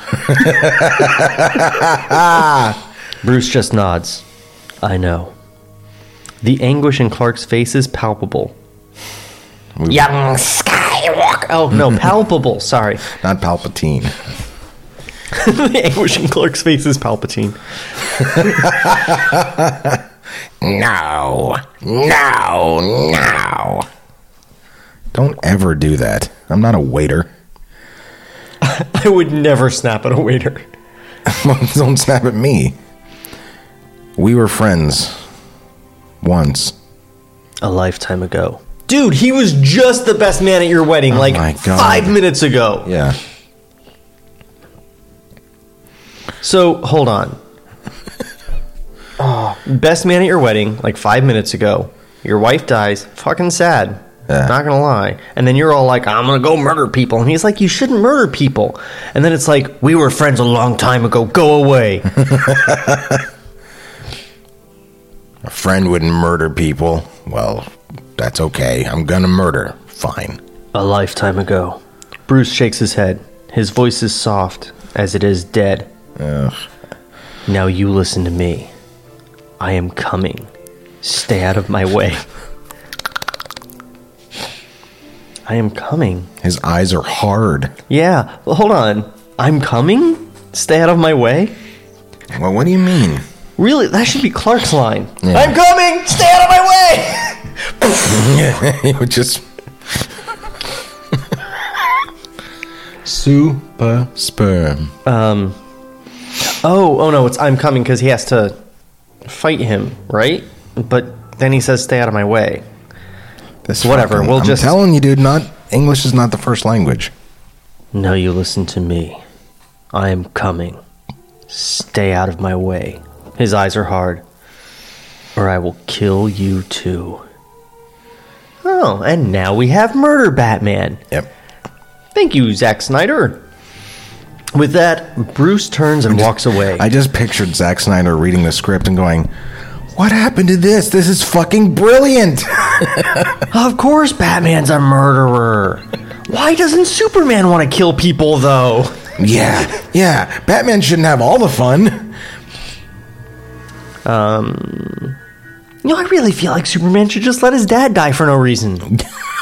Bruce just nods. I know. The anguish in Clark's face is palpable. We- Young Skywalker. Oh, no, palpable. Sorry. Not Palpatine. The anguish in Clark's face is Palpatine. No. No. No. Don't ever do that. I'm not a waiter. I would never snap at a waiter. Don't snap at me. We were friends. Once. A lifetime ago. Dude, he was just the best man at your wedding, Oh like my God. five minutes ago. Yeah. So, hold on. Oh, best man at your wedding, like five minutes ago. Your wife dies. Fucking sad. Yeah. Not gonna lie. And then you're all like, I'm gonna go murder people. And he's like, you shouldn't murder people. And then it's like, we were friends a long time ago. Go away. A friend wouldn't murder people. Well, that's okay. I'm gonna murder. Fine. A lifetime ago. Bruce shakes his head. His voice is soft, as it is dead. Ugh. Now you listen to me. I am coming. Stay out of my way. I am coming. His eyes are hard. Yeah, well, hold on. I'm coming? Stay out of my way? Well, what do you mean? Really? That should be Clark's line. Yeah. I'm coming! Stay out of my way! He would just... Super sperm. Um. Oh, oh no, it's I'm coming because he has to fight him, right? But then he says, stay out of my way. This Whatever, fucking- we'll I'm just- telling you, dude, not... English is not the first language. No, you listen to me. I am coming. Stay out of my way. His eyes are hard. Or I will kill you too. Oh, and now we have Murder Batman. Yep. Thank you, Zack Snyder. With that, Bruce turns and walks away. I just pictured Zack Snyder reading the script and going, what happened to this? This is fucking brilliant. Of course Batman's a murderer. Why doesn't Superman want to kill people, though? Yeah, yeah. Batman shouldn't have all the fun. Um, you know, I really feel like Superman should just let his dad die for no reason.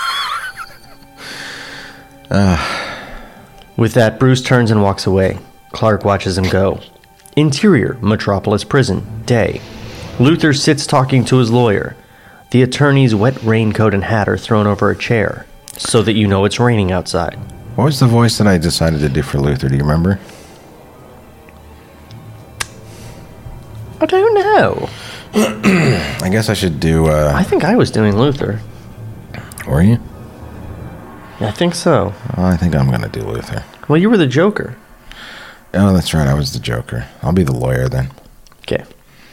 uh. With that, Bruce turns and walks away. Clark watches him go. Interior, Metropolis Prison, day. Luther sits talking to his lawyer. The attorney's wet raincoat and hat are thrown over a chair, so that you know it's raining outside. What was the voice that I decided to do for Luther? Do you remember? I don't know. I guess I should do, uh... I think I was doing Luther. Were you? I think so. Oh, I think I'm gonna do Luther. Well, you were the Joker. Oh, that's right. I was the Joker. I'll be the lawyer then. Okay.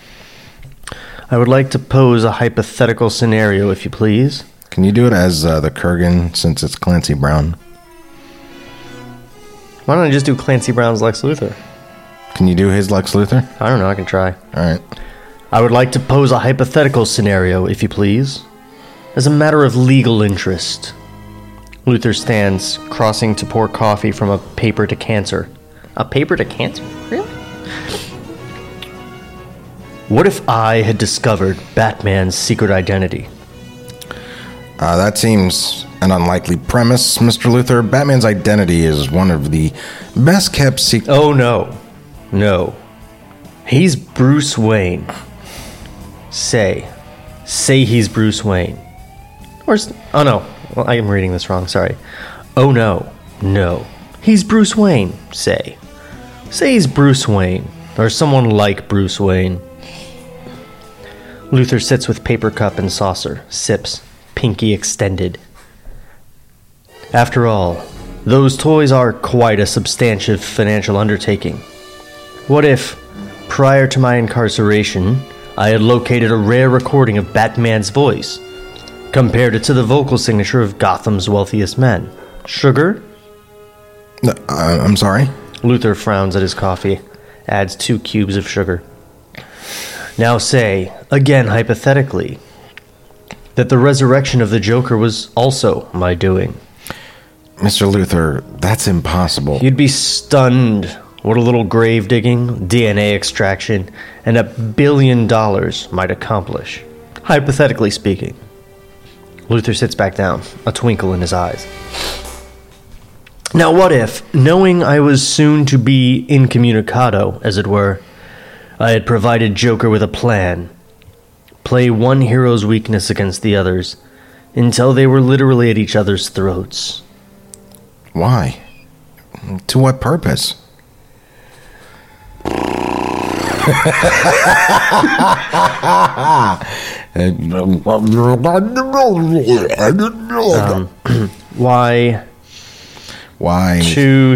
I would like to pose a hypothetical scenario, if you please. Can you do it as uh, the Kurgan, since it's Clancy Brown? Why don't I just do Clancy Brown's Lex Luthor? Can you do his Lex Luthor? I don't know, I can try. Alright. I would like to pose a hypothetical scenario, if you please. As a matter of legal interest. Luther stands, crossing to pour coffee from a paper decanter. A paper decanter? Really? What if I had discovered Batman's secret identity? Uh, that seems an unlikely premise, Mister Luther. Batman's identity is one of the best kept secrets. Oh, no. No. He's Bruce Wayne. Say. Say he's Bruce Wayne. Or, s- oh no. Well, I am reading this wrong, sorry. Oh no. No. He's Bruce Wayne. Say. Say he's Bruce Wayne. Or someone like Bruce Wayne. Luther sits with paper cup and saucer. Sips. Pinky extended. After all, those toys are quite a substantive financial undertaking. What if, prior to my incarceration, I had located a rare recording of Batman's voice, compared it to the vocal signature of Gotham's wealthiest men? Sugar? No, uh, I'm sorry? Luther frowns at his coffee, adds two cubes of sugar. Now say, again hypothetically, that the resurrection of the Joker was also my doing. Mister Luther, that's impossible. You'd be stunned what a little grave digging, D N A extraction, and a billion dollars might accomplish. Hypothetically speaking. Luther sits back down, a twinkle in his eyes. Now what if, knowing I was soon to be incommunicado, as it were, I had provided Joker with a plan. Play one hero's weakness against the others, until they were literally at each other's throats. Why? To what purpose? um, why? Why? To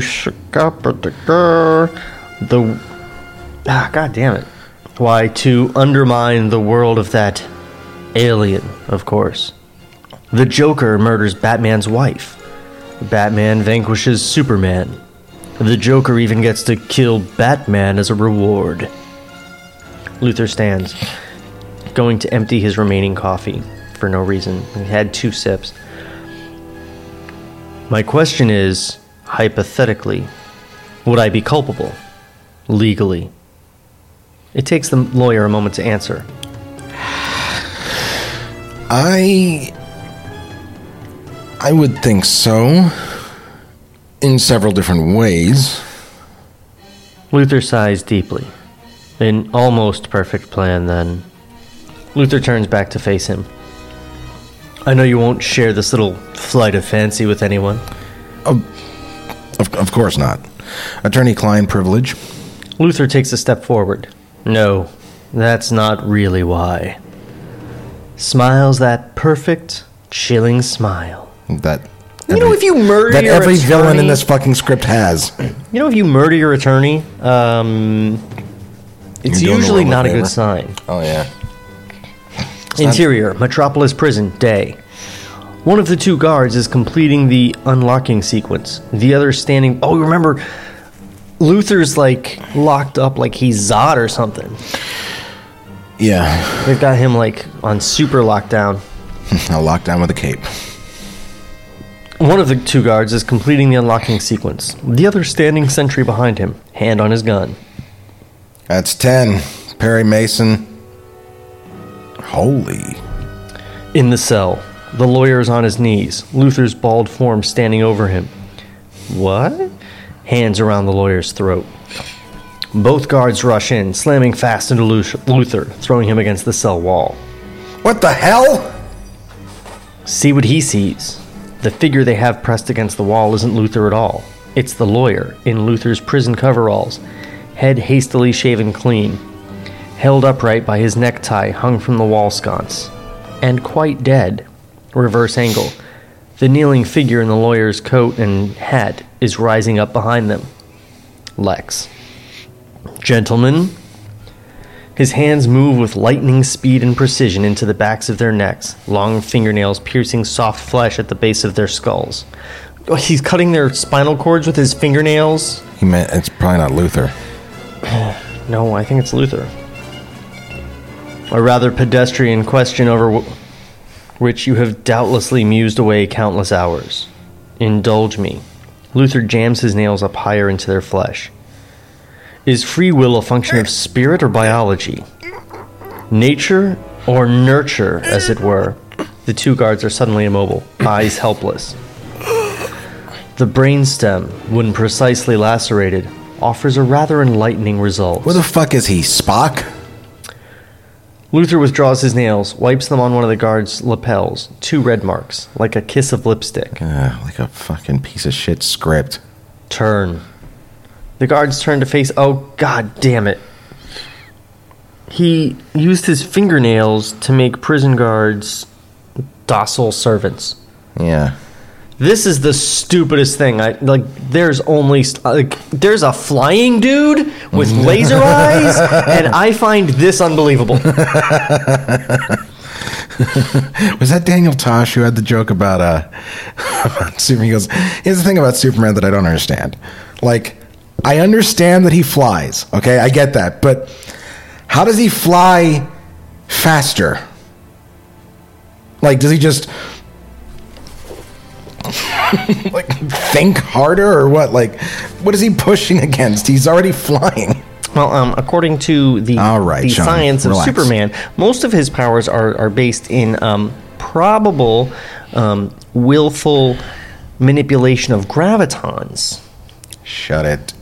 the ah, God damn it! Why to undermine the world of that alien? Of course, the Joker murders Batman's wife. Batman vanquishes Superman. The Joker even gets to kill Batman as a reward. Luther stands, going to empty his remaining coffee for no reason. He had two sips. My question is, hypothetically, would I be culpable? Legally? It takes the lawyer a moment to answer. I... I would think so. In several different ways. Luther sighs deeply. An almost perfect plan, then. Luther turns back to face him. I know you won't share this little flight of fancy with anyone. Oh, of, of course not. Attorney-client privilege. Luther takes a step forward. No, that's not really why. Smiles that perfect, chilling smile. That... You know, if you murder that your every attorney, villain in this fucking script has. You know, if you murder your attorney, um, it's usually not a good sign. Oh, yeah. Interior, Metropolis Prison, day. One of the two guards is completing the unlocking sequence. The other standing... Oh, remember, Luther's, like, locked up like he's Zod or something. Yeah. They've got him, like, on super lockdown. A lockdown with a cape. One of the two guards is completing the unlocking sequence. The other standing sentry behind him, hand on his gun. That's ten. Perry Mason. Holy. In the cell, the lawyer is on his knees, Luther's bald form standing over him. What? Hands around the lawyer's throat. Both guards rush in, slamming fast into Luther, throwing him against the cell wall. What the hell? See what he sees. The figure they have pressed against the wall isn't Luther at all. It's the lawyer, in Luther's prison coveralls, head hastily shaven clean, held upright by his necktie hung from the wall sconce, and quite dead. Reverse angle. The kneeling figure in the lawyer's coat and hat is rising up behind them. Lex. Gentlemen. His hands move with lightning speed and precision into the backs of their necks, long fingernails piercing soft flesh at the base of their skulls. Oh, he's cutting their spinal cords with his fingernails? He meant it's probably not Luther. No, I think it's Luther. A rather pedestrian question over w- which you have doubtlessly mused away countless hours. Indulge me. Luther jams his nails up higher into their flesh. Is free will a function of spirit or biology? Nature or nurture, as it were? The two guards are suddenly immobile, eyes helpless. The brainstem, when precisely lacerated, offers a rather enlightening result. Where the fuck is he, Spock? Luther withdraws his nails, wipes them on one of the guard's lapels. Two red marks, like a kiss of lipstick. Uh, like a fucking piece of shit script. Turn. The guards turn to face... Oh, god damn it. He used his fingernails to make prison guards docile servants. Yeah. This is the stupidest thing. I like. There's only like there's a flying dude with laser eyes, and I find this unbelievable. Was that Daniel Tosh who had the joke about uh about Superman? He goes, here's the thing about Superman that I don't understand. Like, I understand that he flies, okay? I get that, but how does he fly faster? Like, does he just like think harder or what? Like, what is he pushing against? He's already flying. Well, um, according to the, All right, the Sean, science of relax. Superman, most of his powers are, are based in um, probable um, willful manipulation of gravitons. Shut it.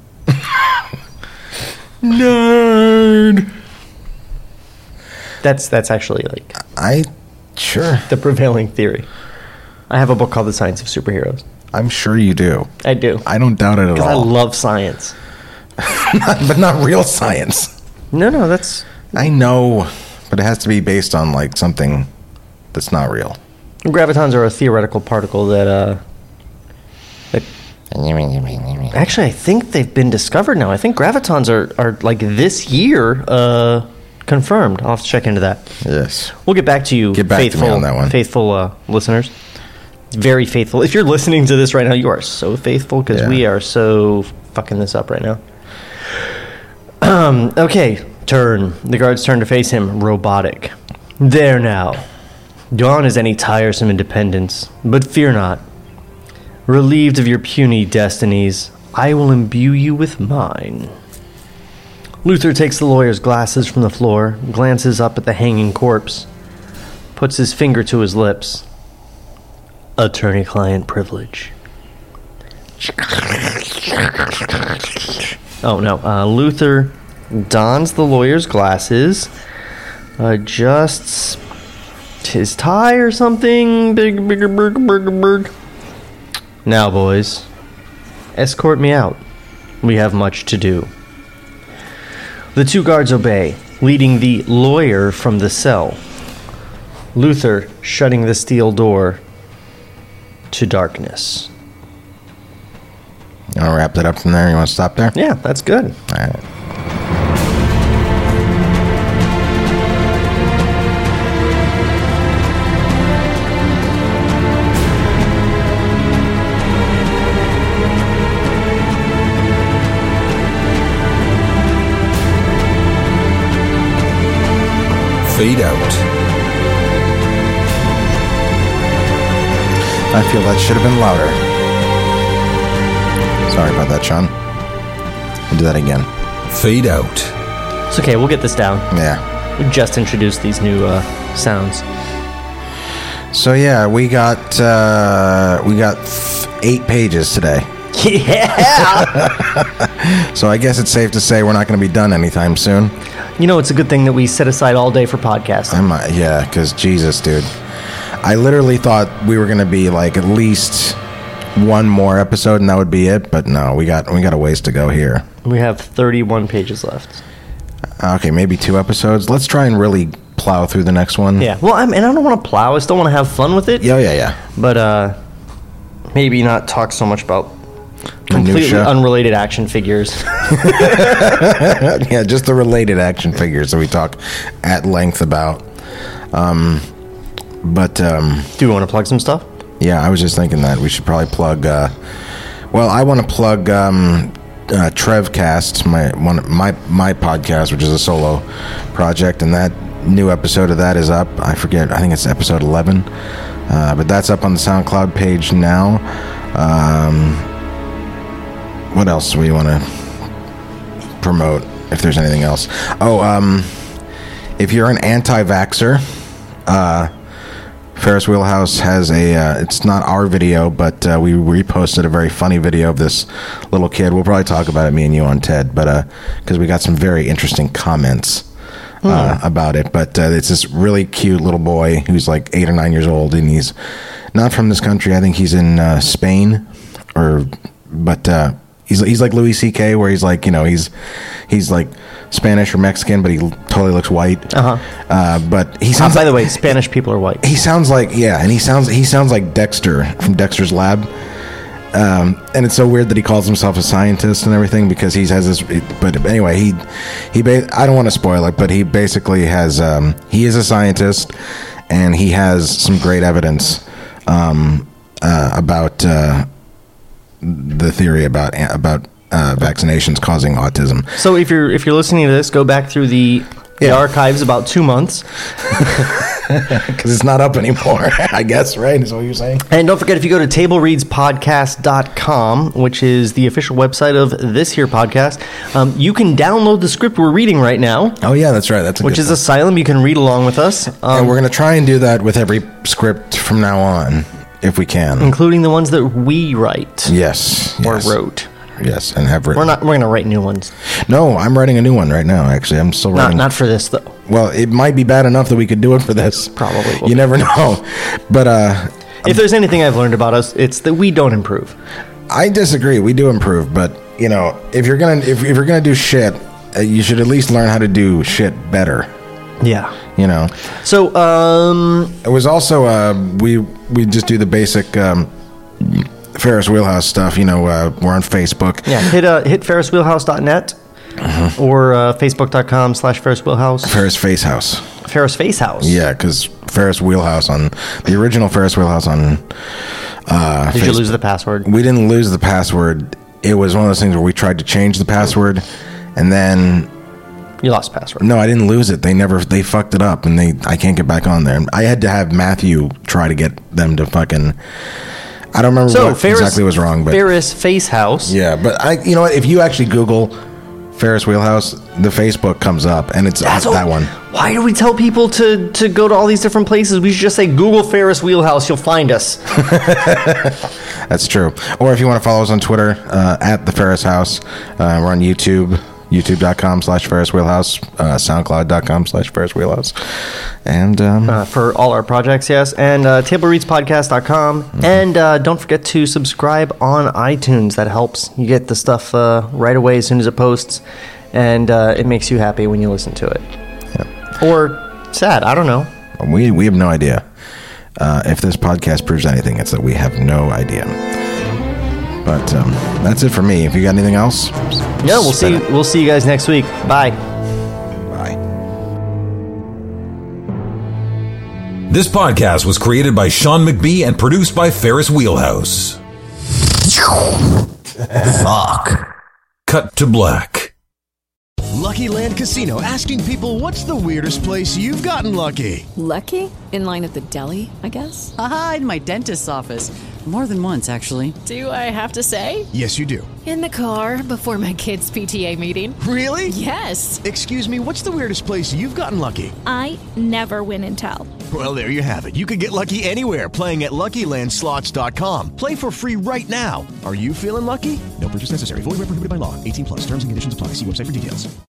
Nerd. That's that's actually like I sure. the prevailing theory. I have a book called The Science of Superheroes. I'm sure you do. I do. I don't doubt it at Because I all. love science. But not real science. No, no, that's... I know, but it has to be based on like something that's not real. Gravitons are a theoretical particle that, uh... that actually, I think they've been discovered now. I think gravitons are, are like, this year, uh... confirmed. I'll have to check into that. Yes. We'll get back to you, Get back to me faithful, on that one. faithful uh, listeners. Very faithful. If you're listening to this right now, you are so faithful because Yeah. we are so fucking this up right now. Um, okay, turn. The guards turn to face him, robotic. There now. Gone is any tiresome independence, but fear not. Relieved of your puny destinies, I will imbue you with mine. Luther takes the lawyer's glasses from the floor, glances up at the hanging corpse, puts his finger to his lips. Attorney-client privilege. Oh, no. Uh, Luther dons the lawyer's glasses, adjusts his tie or something. Big, bigger, burger, burger, burger. Now, boys, escort me out. We have much to do. The two guards obey, leading the lawyer from the cell. Luther shutting the steel door to darkness. You want to wrap that up from there? You want to stop there? Yeah, that's good. All right. Fade out. I feel that should have been louder. Sorry about that, Sean. We'll do that again. Fade out. It's okay, we'll get this down. Yeah. We just introduced these new uh, sounds. So yeah, we got uh, we got th- eight pages today. Yeah! So I guess it's safe to say we're not going to be done anytime soon. You know, it's a good thing that we set aside all day for podcasting. I'm uh, yeah, because Jesus, dude, I literally thought we were going to be like at least one more episode and that would be it. But no, we got we got a ways to go here. We have thirty-one pages left. Okay, maybe two episodes. Let's try and really plow through the next one. Yeah, well, I'm, and I don't want to plow. I still want to have fun with it. Yeah, yeah, yeah. But uh, maybe not talk so much about completely Minutia. unrelated action figures. Yeah, just the related action figures that we talk at length about. Um, but um, Do we want to plug some stuff? yeah, I was just thinking that we should probably plug. Uh, well, I want to plug um, uh, Trevcast, my one my my podcast, which is a solo project, and that new episode of that is up. I forget. I think it's episode eleven, uh, but that's up on the SoundCloud page now. Um, what else do we want to promote? If there's anything else. Oh, um, if you're an anti-vaxxer, uh, Ferris Wheelhouse has a, uh, it's not our video, but uh, we reposted a very funny video of this little kid. We'll probably talk about it, me and you, on TED, but uh, because we got some very interesting comments uh, about it. But uh, it's this really cute little boy who's like eight or nine years old, and he's not from this country. I think he's in uh, Spain, or but uh, he's he's like Louis C K, where he's like, you know, he's he's like Spanish or Mexican, but he totally looks white. Uh-huh. Uh, but he Uh, sounds by the way, Spanish people are white. he sounds like yeah, and he sounds he sounds like Dexter from Dexter's Lab. Um, and it's so weird that he calls himself a scientist and everything because he has this. But anyway, he he. Ba- I don't want to spoil it, but he basically has. Um, he is a scientist, and he has some great evidence um, uh, about uh, the theory about about uh, vaccinations causing autism. So if you're if you're listening to this, go back through the, the Yeah. archives about two months. Because it's not up anymore, I guess, right? Is what you're saying? And don't forget, if you go to table reads podcast dot com, which is the official website of this here podcast, um, you can download the script we're reading right now, Oh, yeah, that's right. That's a which good is thing. Asylum. You can read along with us, um, And we're going to try and do that with every script from now on, if we can. including the ones that we write Yes. or yes. wrote. Yes, and have written. We're not. We're going to write new ones. No, I'm writing a new one right now, actually. I'm still Not writing. not for this though. Well, it might be bad enough that we could do it for this. Probably will You be. never know. But uh, If there's anything I've learned about us, it's that we don't improve. I disagree. We do improve, but you know, if you're gonna if, if you're gonna do shit, uh, you should at least learn how to do shit better. Yeah. You know, So, um, it was also uh, we we just do the basic um, Ferris Wheelhouse stuff. You know, uh, we're on Facebook. yeah, hit uh, hit ferris wheelhouse dot net or uh, facebook dot com slash Ferris Wheelhouse. Ferris Face House. Ferris Face House. Yeah, because Ferris Wheelhouse on the original Ferris Wheelhouse on. Uh, Did you Facebook. lose the password? We didn't lose the password. It was one of those things where we tried to change the password, and then You lost password. no, I didn't lose it. They never they fucked it up, and they I can't get back on there. And I had to have Matthew try to get them to fucking. I don't remember So what Ferris exactly was wrong, but Ferris Face House. yeah, but I you know what? If you actually Google Ferris Wheelhouse, the Facebook comes up, and it's That's that what- one. Why do we tell people to, to go to all these different places? We should just say Google Ferris Wheelhouse. You'll find us. That's true. Or if you want to follow us on Twitter, uh, at the Ferris House. Uh, we're on YouTube, youtube.com slash Ferris Wheelhouse, uh, soundcloud.com slash Ferris Wheelhouse. And um, Uh, for all our projects, yes. And uh, table reads podcast dot com. Mm-hmm. And uh, don't forget to subscribe on iTunes. That helps. You get the stuff uh, right away as soon as it posts. And uh, it makes you happy when you listen to it. Or sad. I don't know. we, we have no idea. Uh, if this podcast proves anything, it's that we have no idea. But um, that's it for me. If you got anything else, Yeah, we'll see. spit it. We'll see you guys next week. Bye. Bye. This podcast was created by Sean McBee and produced by Ferris Wheelhouse. Fuck. Cut to black. Lucky Land Casino, asking people, what's the weirdest place you've gotten lucky? Lucky? In line at the deli, I guess? Aha, in my dentist's office. More than once, actually. Do I have to say? Yes, you do. In the car before my kids' P T A meeting. Really? Yes. Excuse me, what's the weirdest place you've gotten lucky? I never win and tell. Well, there you have it. You can get lucky anywhere, playing at Lucky Land Slots dot com. Play for free right now. Are you feeling lucky? No purchase necessary. Void where prohibited by law. eighteen plus. Terms and conditions apply. See website for details.